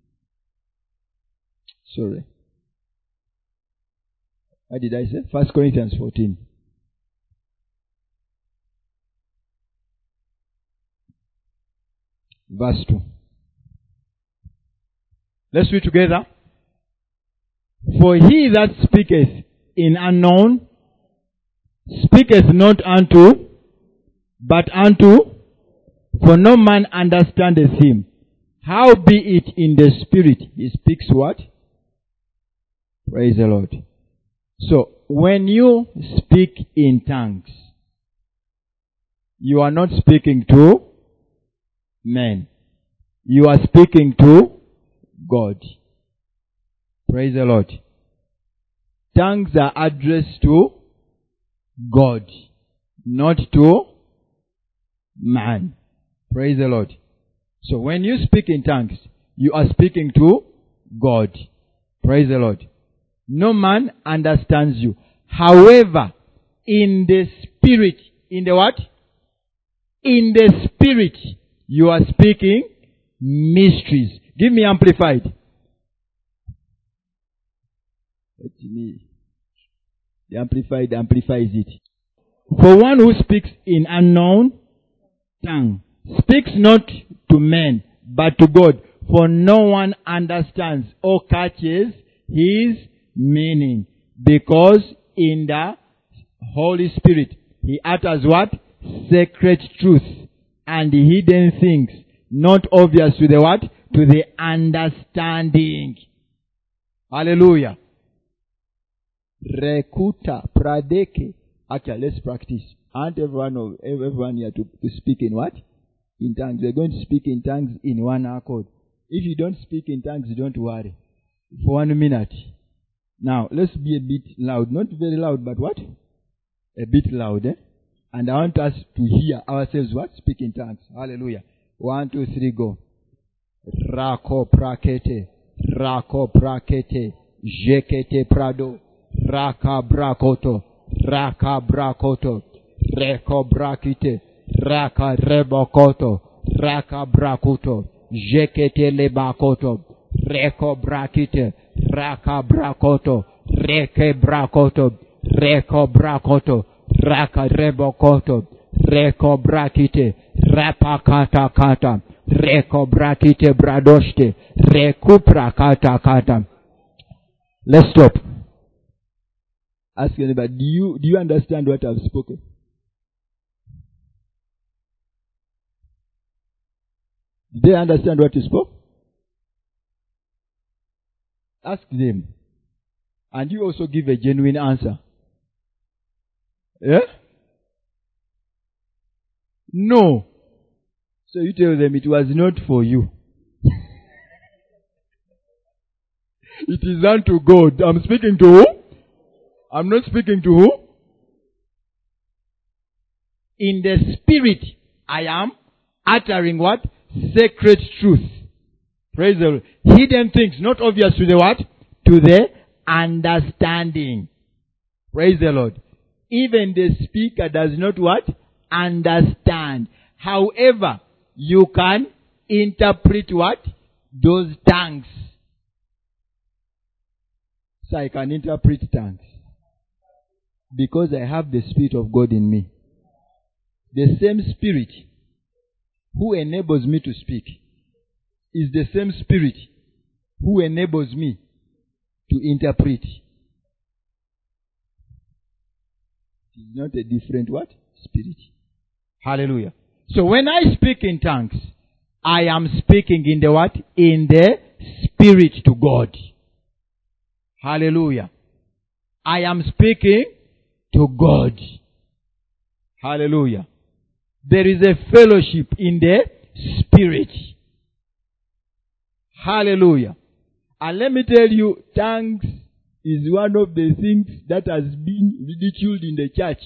Sorry. What did I say? First Corinthians fourteen. Verse two. Let's read together. For he that speaketh in unknown speaketh not unto, but unto, for no man understandeth him. How be it in the Spirit? He speaks what? Praise the Lord. So, when you speak in tongues, you are not speaking to men. You are speaking to God. Praise the Lord. Tongues are addressed to God, not to man. Praise the Lord. So when you speak in tongues, you are speaking to God. Praise the Lord. No man understands you. However, in the Spirit, in the what? In the Spirit, you are speaking mysteries. Give me amplified. Let me. The amplified amplifies it. For one who speaks in unknown tongue speaks not to men, but to God, for no one understands or catches his meaning, because in the Holy Spirit he utters what? Sacred truth and hidden things, not obvious to the what? To the understanding. Hallelujah. Rekuta pradeke. Actually, let's practice. I want everyone of everyone here to, to speak in what? In tongues. We're going to speak in tongues in one accord. If you don't speak in tongues, don't worry. For one minute. Now, let's be a bit loud. Not very loud, but what? A bit loud, eh? And I want us to hear ourselves what? Speak in tongues. Hallelujah. One, two, three, go. Rako prakete. Rako prakete. Jekete prado. Raka brakoto. Raka brakoto. Reko brakite. Raka rebokoto. Raka brakuto. Jekete lebakoto. Reko brakite. Raka brakoto. Reke brakoto. Reko brakoto. Raka rebokoto. Reko brakite. Rapakata kata. Reko brakite bradoshte. Rekupra kata kata. Let's stop. Ask anybody, do you, do you understand what I've spoken? Do they understand what you spoke? Ask them. And you also give a genuine answer. Yeah? No. So you tell them it was not for you. It is unto God. I'm speaking to who? I'm not speaking to who? In the spirit, I am uttering what? Sacred truth. Praise the Lord. Hidden things, not obvious to the what? To the understanding. Praise the Lord. Even the speaker does not what? Understand. However, you can interpret what? Those tongues. So I can interpret tongues. Because I have the Spirit of God in me. The same Spirit who enables me to speak is the same Spirit who enables me to interpret. It is not a different what? Spirit. Hallelujah. So when I speak in tongues, I am speaking in the what? In the Spirit to God. Hallelujah. I am speaking to God. Hallelujah. There is a fellowship in the Spirit. Hallelujah. And let me tell you, tongues is one of the things that has been ridiculed in the church,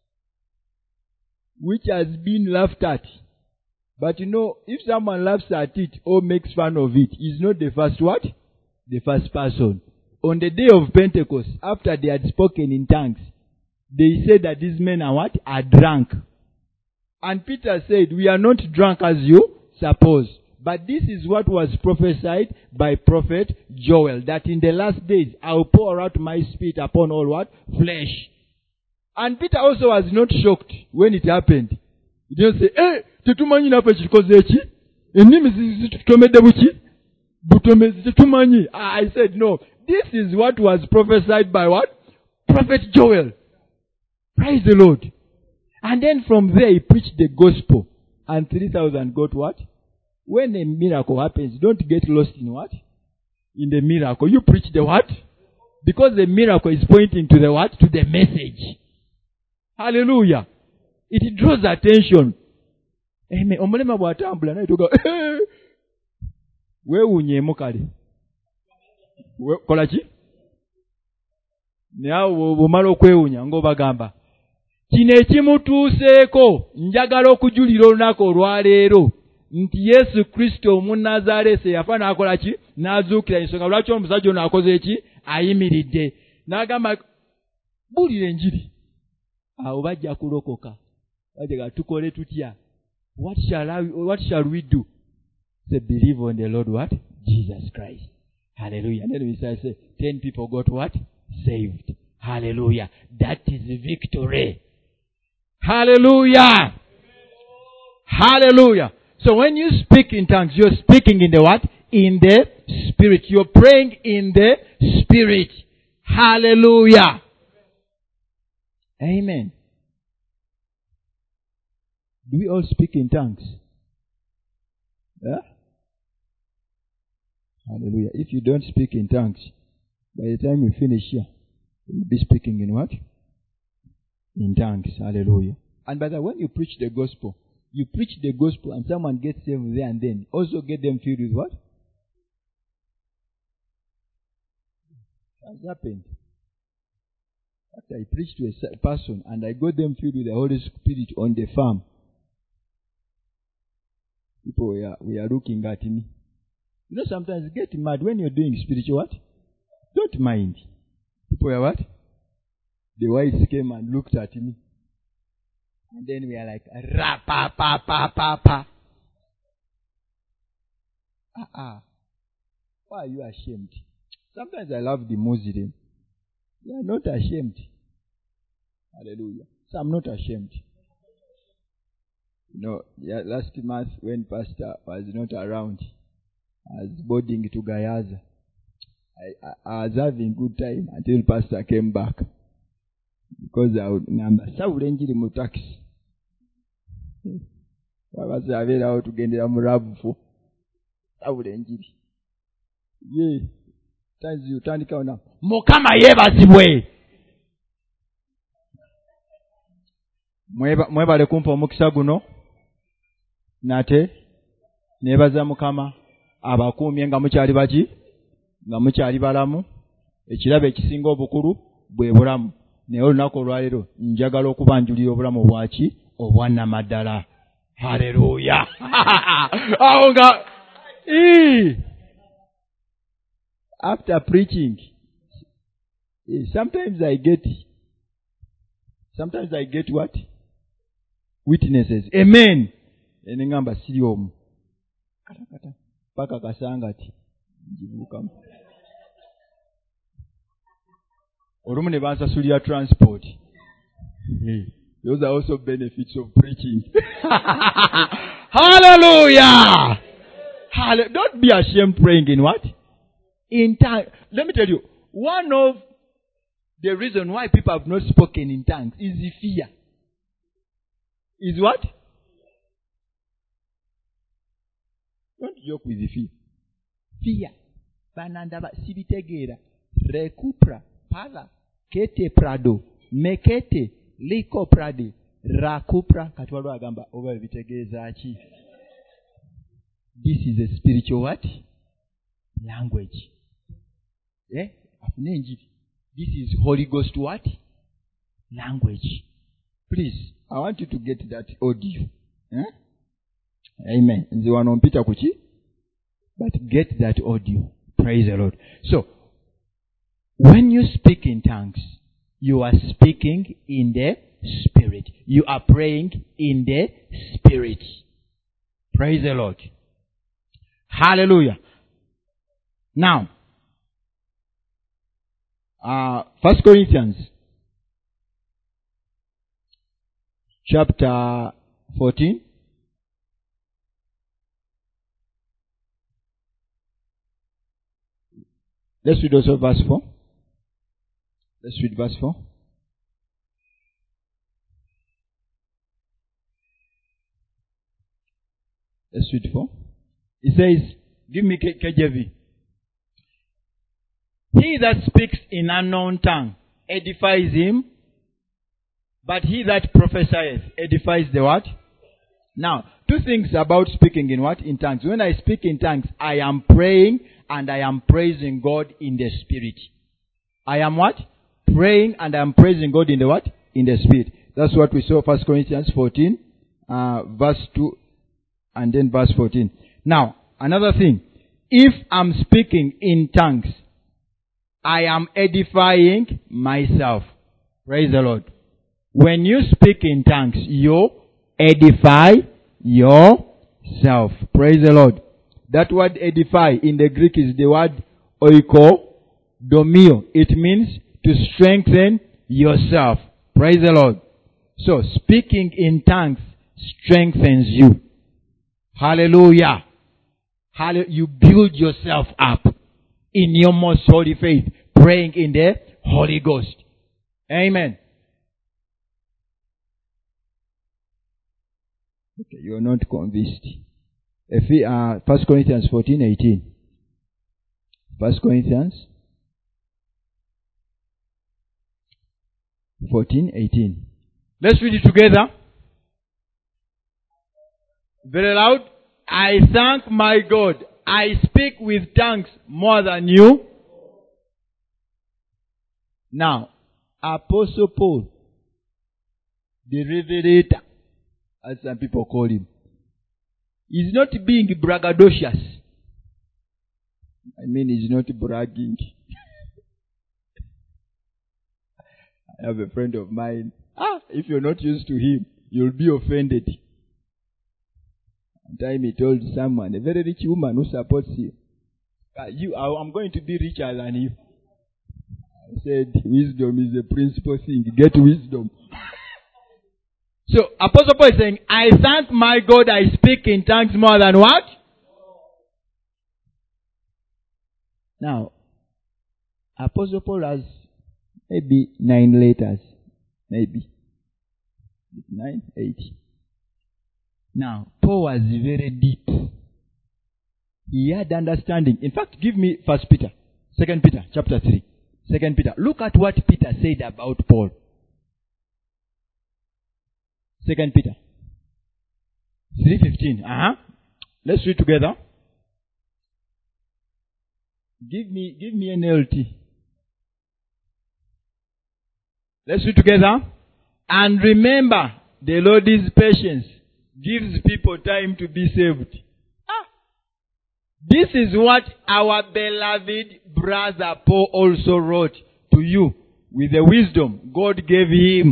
which has been laughed at. But you know, if someone laughs at it or makes fun of it, he's not the first what? The first person. On the day of Pentecost, after they had spoken in tongues, they said that these men are what? Are drunk. And Peter said, we are not drunk as you suppose. But this is what was prophesied by prophet Joel, that in the last days I will pour out my spirit upon all what? Flesh. And Peter also was not shocked when it happened. He didn't say, eh, tetumanyi nafe chikoze echi? Enimi zitutomede buchi? Butome zitumanyi. I said, no. This is what was prophesied by what? Prophet Joel. Praise the Lord. And then from there he preached the gospel. And three thousand got what? When a miracle happens, don't get lost in what? In the miracle. You preach the what? Because the miracle is pointing to the what? To the message. Hallelujah. It draws attention. Amen. Omulema bwatambula naye toga weewuunyeemu kale. Kola ki? Naye bw'omala okwewuunya ng'obagamba. Kino ekimutuuseeko njagala okujulira olunaku olwaleero nti Yesu Kristo Omunnazaaleesi yafa n'akola ki? N'azuukira. Ensonga lwaki omusajja ono akoze eki? Ayimiridde. N'agamba buulira enjiri. Awo bajja kulokoka. Bajja tukole tutya? What shall I, what shall we do? Say, believe on the Lord what? Jesus Christ. Hallelujah. And then we say, ten people got what? Saved. Hallelujah. That is victory. Hallelujah. Hallelujah. So when you speak in tongues, you're speaking in the what? In the Spirit. You're praying in the Spirit. Hallelujah. Amen. Do we all speak in tongues? Yeah? Hallelujah. If you don't speak in tongues, by the time we finish here, you'll be speaking in what? In tongues. Hallelujah. And by the way, when you preach the gospel, you preach the gospel and someone gets saved there and then. Also get them filled with what? Has happened. After I preached to a person and I got them filled with the Holy Spirit on the farm, people were, were looking at me. You know, sometimes you get mad when you're doing spiritual what? Don't mind. People were what? The whites came and looked at me. And then we are like, ra pa pa pa pa pa. Ah ah. Why are you ashamed? Sometimes I love the Muslim. They are not ashamed. Hallelujah. So I'm not ashamed. You know, yeah, last month when Pastor was not around, I was boarding to Gayaza. I, I, I was having good time until Pastor came back. Because I would number Saulenjiri mu taxi. Wabase abeerawo tugendera mu rabu fo. Saulenjiri. Ye. Tanzi utandika ona. Mukama yeebazibwe. Mweba mwebale kumpa omukisa guno. nate nebaza Mukama abakuumye nga mukyali baki nga mukyali balamu ekirabo ekisinga obukulu bwe bulamu naye olunaku olwaleero njagala okubanjulira obulamu bwaki obwannamaddala. Haleluya. Awo nga after preaching sometimes I get sometimes I get what witnesses. Amen. Enengamba siri omu kata kata paka kasangati njibukamu olumu ne bansasulira transport. Hey, those are also benefits of preaching. Hallelujah. Hallelujah. Don't be ashamed praying in what? In tongues. Let me tell you, one of the reason why people have not spoken in tongues is the fear. Is what? Don't joke with the fear. Fear. Banandaba sibitegeera. Recupra. Pala. Kete prado. Mekete. Liko prade. Rakupra. Katwalo agamba. Oba bitegeeza ki. This is a spiritual what? Language. Eh? This is Holy Ghost what? Language. Please, I want you to get that audio. Eh? Amen. Nze wano mpita kuki? But get that audio. Praise the Lord. So, when you speak in tongues, you are speaking in the Spirit. You are praying in the Spirit. Praise the Lord. Hallelujah. Now, uh, First Corinthians chapter fourteen. Let's read also verse four. Let's read verse four. Let's read four. It says, give me K J V. He that speaks in unknown tongue edifies him, but he that prophesieth edifies the what? Now, two things about speaking in what? In tongues. When I speak in tongues, I am praying and I am praising God in the Spirit. I am what? Praying and I am praising God in the what? In the Spirit. That's what we saw First Corinthians fourteen, uh, verse two, and then verse fourteen. Now, another thing. If I'm speaking in tongues, I am edifying myself. Praise the Lord. When you speak in tongues, you edify yourself. Praise the Lord. That word edify in the Greek is the word oikodomio. It means to strengthen yourself. Praise the Lord. So, speaking in tongues strengthens you. Hallelujah. Hallelujah. You build yourself up in your most holy faith, praying in the Holy Ghost. Amen. Okay, you are not convinced. If we are First Corinthians fourteen eighteen. First Corinthians fourteen eighteen. Let's read it together. Very loud. I thank my God. I speak with tongues more than you. Now, Apostle Paul, the Revelator, as some people call him, is not being braggadocious. I mean, he's not bragging. I have a friend of mine. Ah, if you're not used to him, you'll be offended. One time he told someone, a very rich woman who supports him, uh, you, I'm going to be richer than you. I said, wisdom is the principal thing. Get wisdom. So, Apostle Paul is saying, I thank my God I speak in tongues more than what? Now, Apostle Paul has maybe nine letters. Maybe. Nine, eight. Now, Paul was very deep. He had understanding. In fact, give me First Peter, Second Peter, chapter three. Second Peter. Look at what Peter said about Paul. Second Peter. three fifteen. Uh-huh. Let's read together. Give me, give me an L T. Let's read together. And remember, the Lord is patient, gives people time to be saved. Ah. This is what our beloved brother Paul also wrote to you with the wisdom God gave him.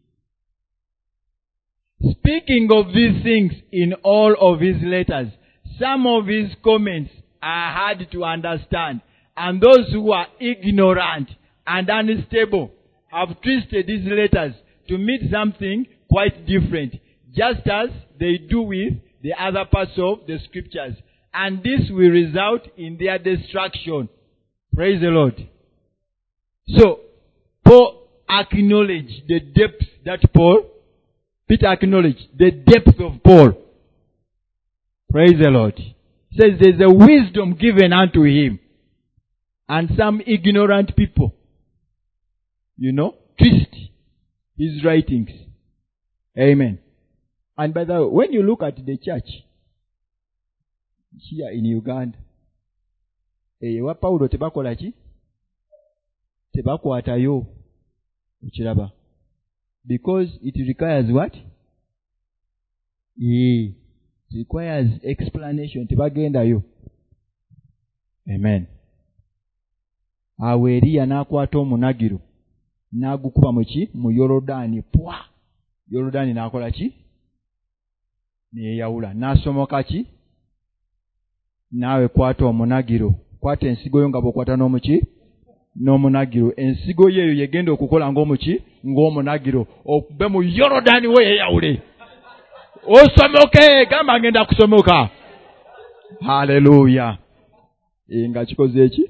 Speaking of these things in all of his letters, some of his comments are hard to understand, and those who are ignorant and unstable have twisted these letters to mean something quite different, just as they do with the other parts of the scriptures. And this will result in their destruction. Praise the Lord. So, Paul acknowledged the depth that Paul, Peter acknowledged the depth of Paul. Praise the Lord. He says there's a wisdom given unto him. And some ignorant people, you know, twist his writings. Amen. And by the way, when you look at the church here in Uganda, eh, wa Paulo tebakola ki? Tebakwatayo. Uchiraba. Because it requires what? Yeah. It requires explanation. Tebagendayo. Amen. Awe Eriya n'akwata omunagiro n'agukuba mu ki? Mu Yorodani. Pwa! Yorodani n'akola ki? N'eyawula. N'asomoka ki? Naawe kwata omunagiro. Kwata ensigo yo nga bw'okwata n'omuki? N'omunagiro. Ensigo yeyo yegenda okukola ng'omuki? Ng'omunagiro. Okube mu Yorodani we yeyawule. Osomoke! Gamba ngenda kusomoka. Hallelujah. E nga kikoze eki?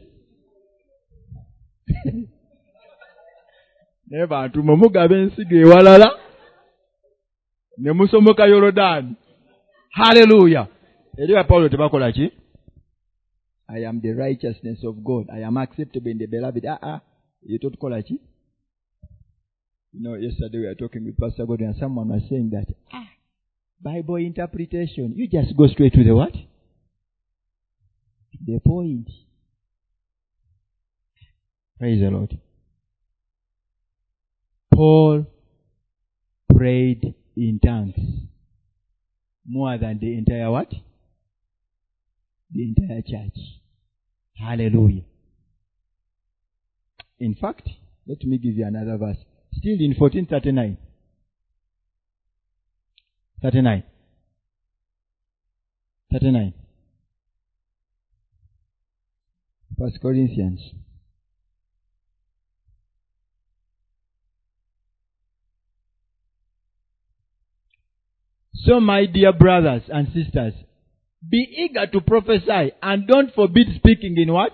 Ne bantu mumugabe ensigo ewalala ne musomoka Yorodani. Hallelujah. Eriwa Paulo tebakola ki? I am the righteousness of God. I am acceptable in the beloved. Ah ah. You told kola ki? You know, yesterday we were talking with Pastor Gordon and someone was saying that ah, Bible interpretation. You just go straight to the what? The point. Praise the Lord. Paul prayed in tongues more than the entire what? The entire church. Hallelujah. In fact, let me give you another verse. Still in fourteen thirty-nine. thirty-nine. thirty-nine. First Corinthians. So, my dear brothers and sisters, be eager to prophesy and don't forbid speaking in what?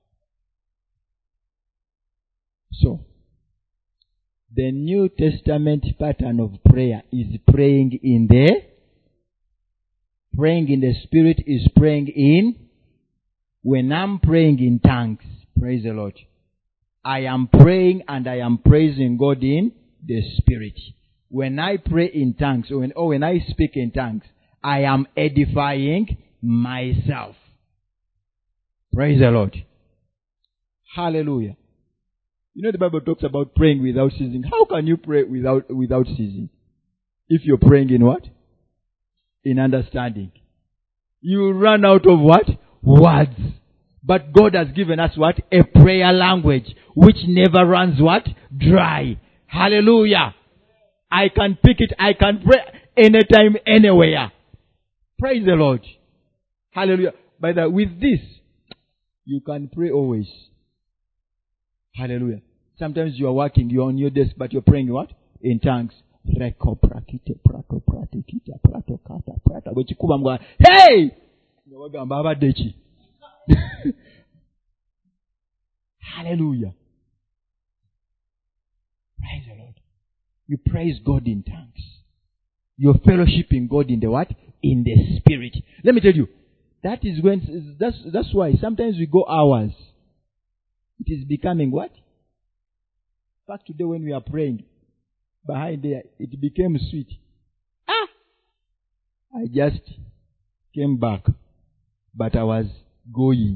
So, the New Testament pattern of prayer is praying in the, praying in the Spirit is praying in, when I'm praying in tongues, praise the Lord, I am praying and I am praising God in the Spirit. When I pray in tongues, or when, or when I speak in tongues, I am edifying myself. Praise the Lord. Hallelujah. You know the Bible talks about praying without ceasing. How can you pray without without ceasing? If you're praying in what? In understanding. You run out of what? Words. But God has given us what? A prayer language which never runs what? Dry. Hallelujah. I can pick it. I can pray anytime, anywhere. Praise the Lord. Hallelujah. By the with this, you can pray always. Hallelujah. Sometimes you are working, you're on your desk, but you're praying what? In tongues. Hey! Hallelujah. Praise the Lord. You praise God in tongues. You're fellowshipping God in the what? In the Spirit. Let me tell you, that is when, that's, that's why sometimes we go hours. It is becoming what? In fact, today when we are praying, behind there, it became sweet. Ah! I I just came back, but I was going.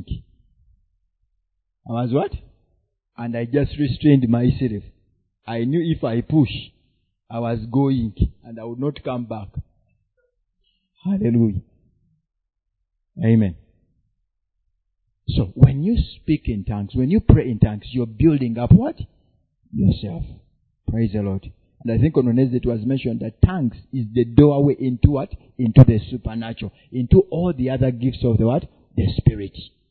I was what? And I just restrained myself. I knew if I push, I was going and I would not come back. Hallelujah. Amen. So, when you speak in tongues, when you pray in tongues, you're building up what? Yourself. Praise the Lord. And I think on Wednesday it was mentioned that tongues is the doorway into what? Into the supernatural. Into all the other gifts of the what? The Spirit.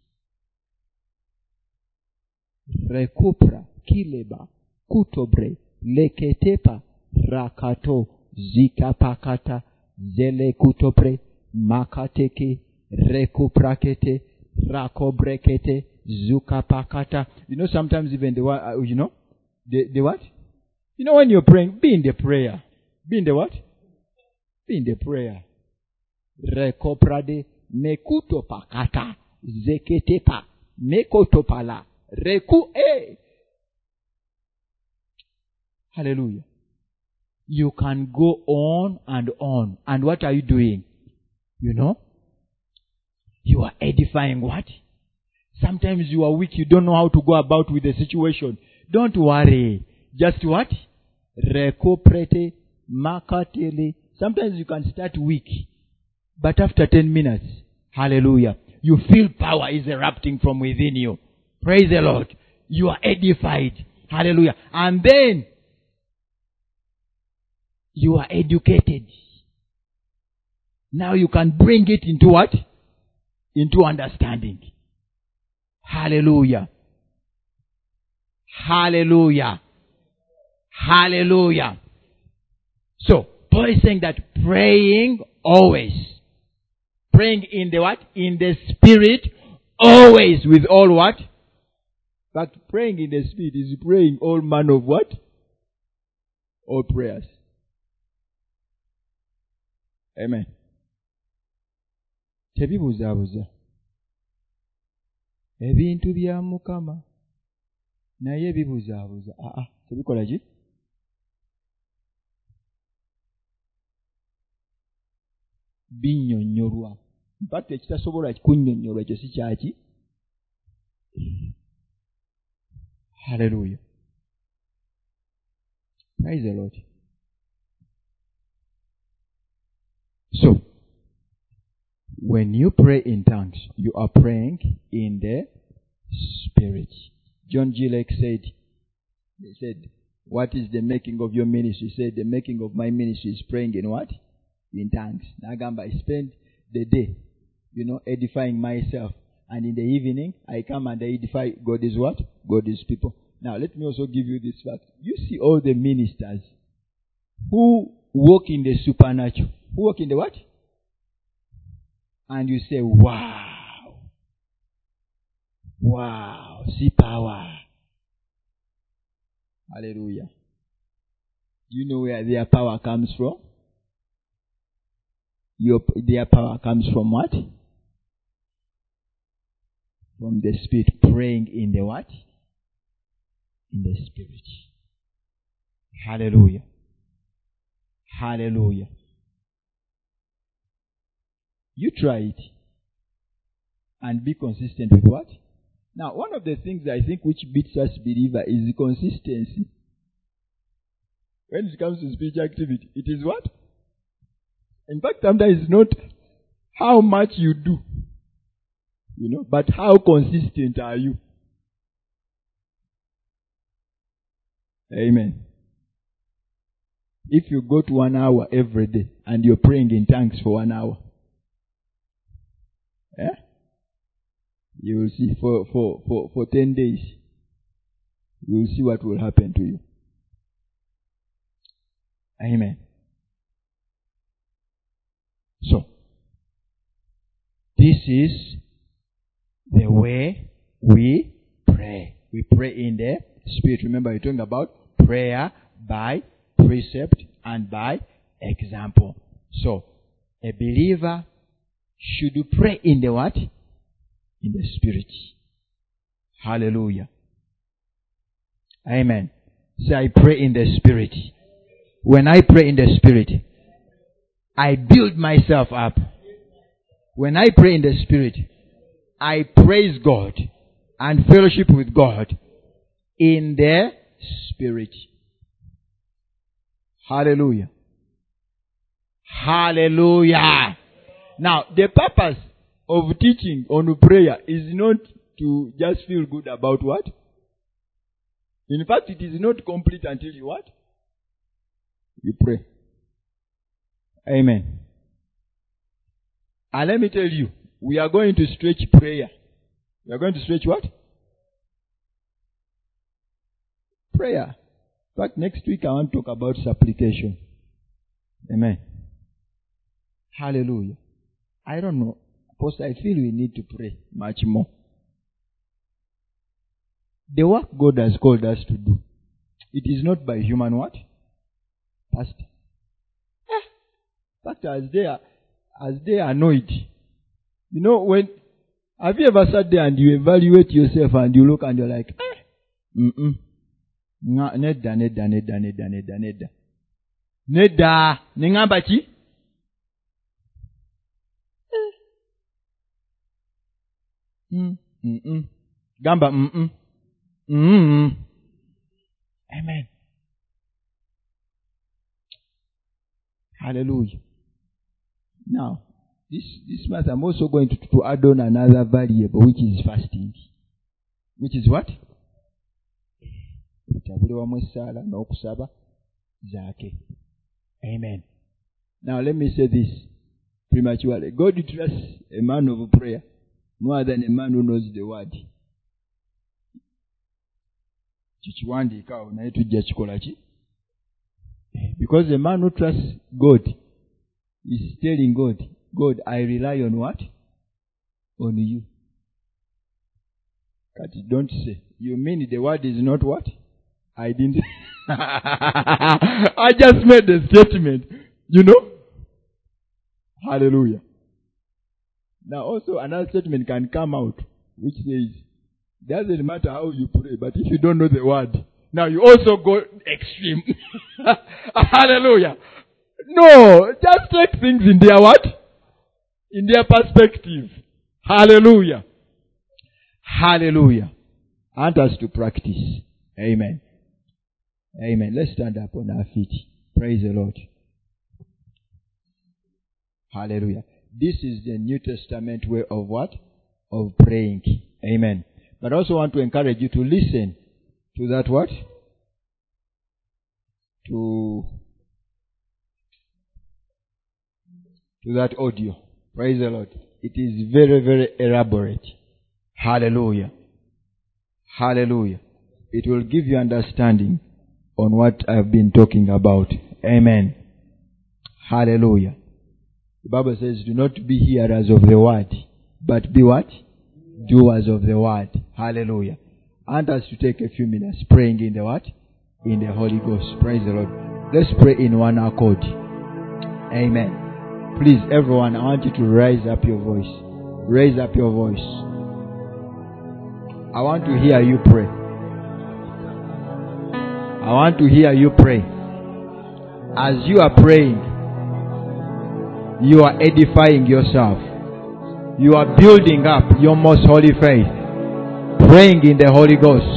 Rekupra, kileba, kutobre, leketepa, rakato, zikapakata, zele kutobre, makateke, rekuprakete, rakobrekete, zukapakata. You know, sometimes even the what, uh, you know, the, the what? You know, when you're praying, be in the prayer. Be in the what? Be in the prayer. Rekoprade, mekutopakata, zeketepa, mekotopala, reku, eh. Hallelujah. You can go on and on. And what are you doing? You know? You are edifying what? Sometimes you are weak. You don't know how to go about with the situation. Don't worry. Just what? Recuperate, makatele. Sometimes you can start weak. But after ten minutes, hallelujah, you feel power is erupting from within you. Praise the Lord. You are edified. Hallelujah. And then, you are educated. Now you can bring it into what? Into understanding. Hallelujah. Hallelujah. Hallelujah. So, Paul is saying that praying always. Praying in the what? In the Spirit always with all what? But praying in the Spirit is praying all manner of what? All prayers. Amen. Tebibuzaabuza. Ebintu bya Mukama naye bibuzaabuza. Ah ah, tebikola ki? Binnyonnyorwa. Mpaka ekitasobola kunnyonnyorwa ekyo si kyaki? Hallelujah. Praise the Lord. So, when you pray in tongues, you are praying in the Spirit. John G. Lake said, he said, what is the making of your ministry? He said, the making of my ministry is praying in what? In tongues. Nagamba, I spend the day, you know, edifying myself. And in the evening, I come and I edify God is what? God is people. Now, let me also give you this fact. You see all the ministers who walk in the supernatural. Who walk in the what? And you say, wow. Wow. See power. Hallelujah. Do you know where their power comes from? Your, their power comes from what? From the Spirit, praying in the what? In the Spirit. Hallelujah. Hallelujah. You try it. And be consistent with what? Now, one of the things I think which beats us believer is the consistency. When it comes to spiritual activity, it is what? In fact, sometimes it's not how much you do, you know, but how consistent are you? Amen. If you go to one hour every day and you're praying in tongues for one hour, eh? You will see for, for, for, for ten days, you will see what will happen to you. Amen. So, this is the way we pray. We pray in the Spirit. Remember, we're talking about prayer by precept and by example. So, a believer should pray in the what? In the Spirit. Hallelujah. Amen. Say, I pray in the Spirit. When I pray in the Spirit, I build myself up. When I pray in the Spirit, I praise God and fellowship with God in the Spirit. Hallelujah. Hallelujah. Now, the purpose of teaching on prayer is not to just feel good about what? In fact, it is not complete until you what? You pray. Amen. And let me tell you, we are going to stretch prayer. We are going to stretch what? Prayer. In fact, next week I want to talk about supplication. Amen. Hallelujah. I don't know. Apostle, I feel we need to pray much more. The work God has called us to do, it is not by human what? Pastor. Eh. Pastor, as they are, as they are annoyed. You know, when, have you ever sat there and you evaluate yourself and you look and you're like, eh, mm-mm. Nedda, nedda, nedda, nedda, nedda, nedda. Nedda, nengamba chi? Mm, mm-mm. Gamba, mm-mm. Mm-mm. Amen. Hallelujah. Now, this, this month I'm also going to, to add on another variable, which is fasting. Which is what? Amen. Now let me say this prematurely. God trusts a man of prayer more than a man who knows the word. Because the man who trusts God is telling God, God, I rely on what? On you. But don't say, you mean the word is not what? I didn't. I just made a statement. You know? Hallelujah. Now also another statement can come out which says, doesn't matter how you pray, but if you don't know the word, now you also go extreme. Hallelujah. No, just take things in their what? In their perspective. Hallelujah. Hallelujah. I want us to practice. Amen. Amen. Let's stand up on our feet. Praise the Lord. Hallelujah. This is the New Testament way of what? Of praying. Amen. But I also want to encourage you to listen to that what? To, to that audio. Praise the Lord. It is very, very elaborate. Hallelujah. Hallelujah. It will give you understanding on what I've been talking about. Amen. Hallelujah. The Bible says, do not be hearers of the word, but be what? Doers of the word. Hallelujah. I want us to take a few minutes praying in the what? In the Holy Ghost. Praise the Lord. Let's pray in one accord. Amen. Please, everyone, I want you to raise up your voice. Raise up your voice. I want to hear you pray. I want to hear you pray. As you are praying, you are edifying yourself. You are building up your most holy faith. Praying in the Holy Ghost.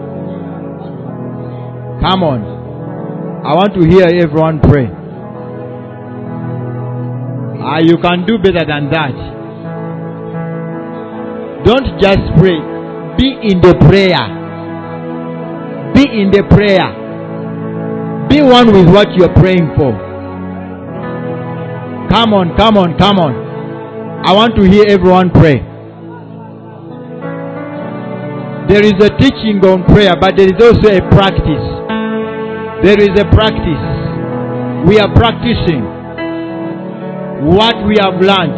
Come on. I want to hear everyone pray. Ah, you can do better than that. Don't just pray. Be in the prayer. Be in the prayer. Be one with what you're praying for. Come on, come on, come on. I want to hear everyone pray. There is a teaching on prayer, but there is also a practice. There is a practice. We are practicing what we have learned.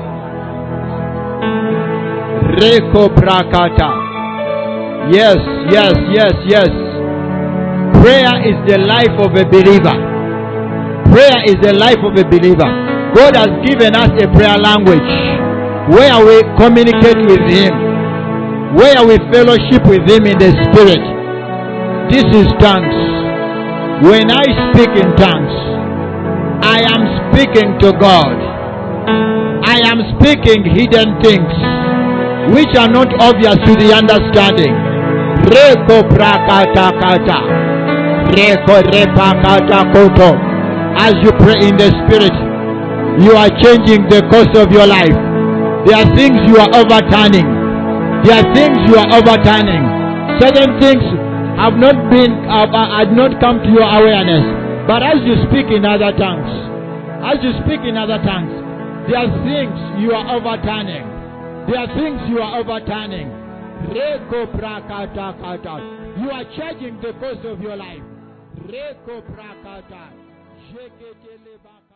Reko brakata. Yes, yes, yes, yes. Prayer is the life of a believer. Prayer is the life of a believer. God has given us a prayer language where we communicate with Him, where we fellowship with Him in the Spirit. This is tongues. When I speak in tongues, I am speaking to God. I am speaking hidden things which are not obvious to the understanding. Reko prakata kata. Reko repakata koto. As you pray in the Spirit, you are changing the course of your life. There are things you are overturning. There are things you are overturning. Certain things have not been, uh, had not come to your awareness. But as you speak in other tongues, as you speak in other tongues, there are things you are overturning. There are things you are overturning. Reko prakata kata. You are changing the course of your life. Reko prakata. Jeketele baka.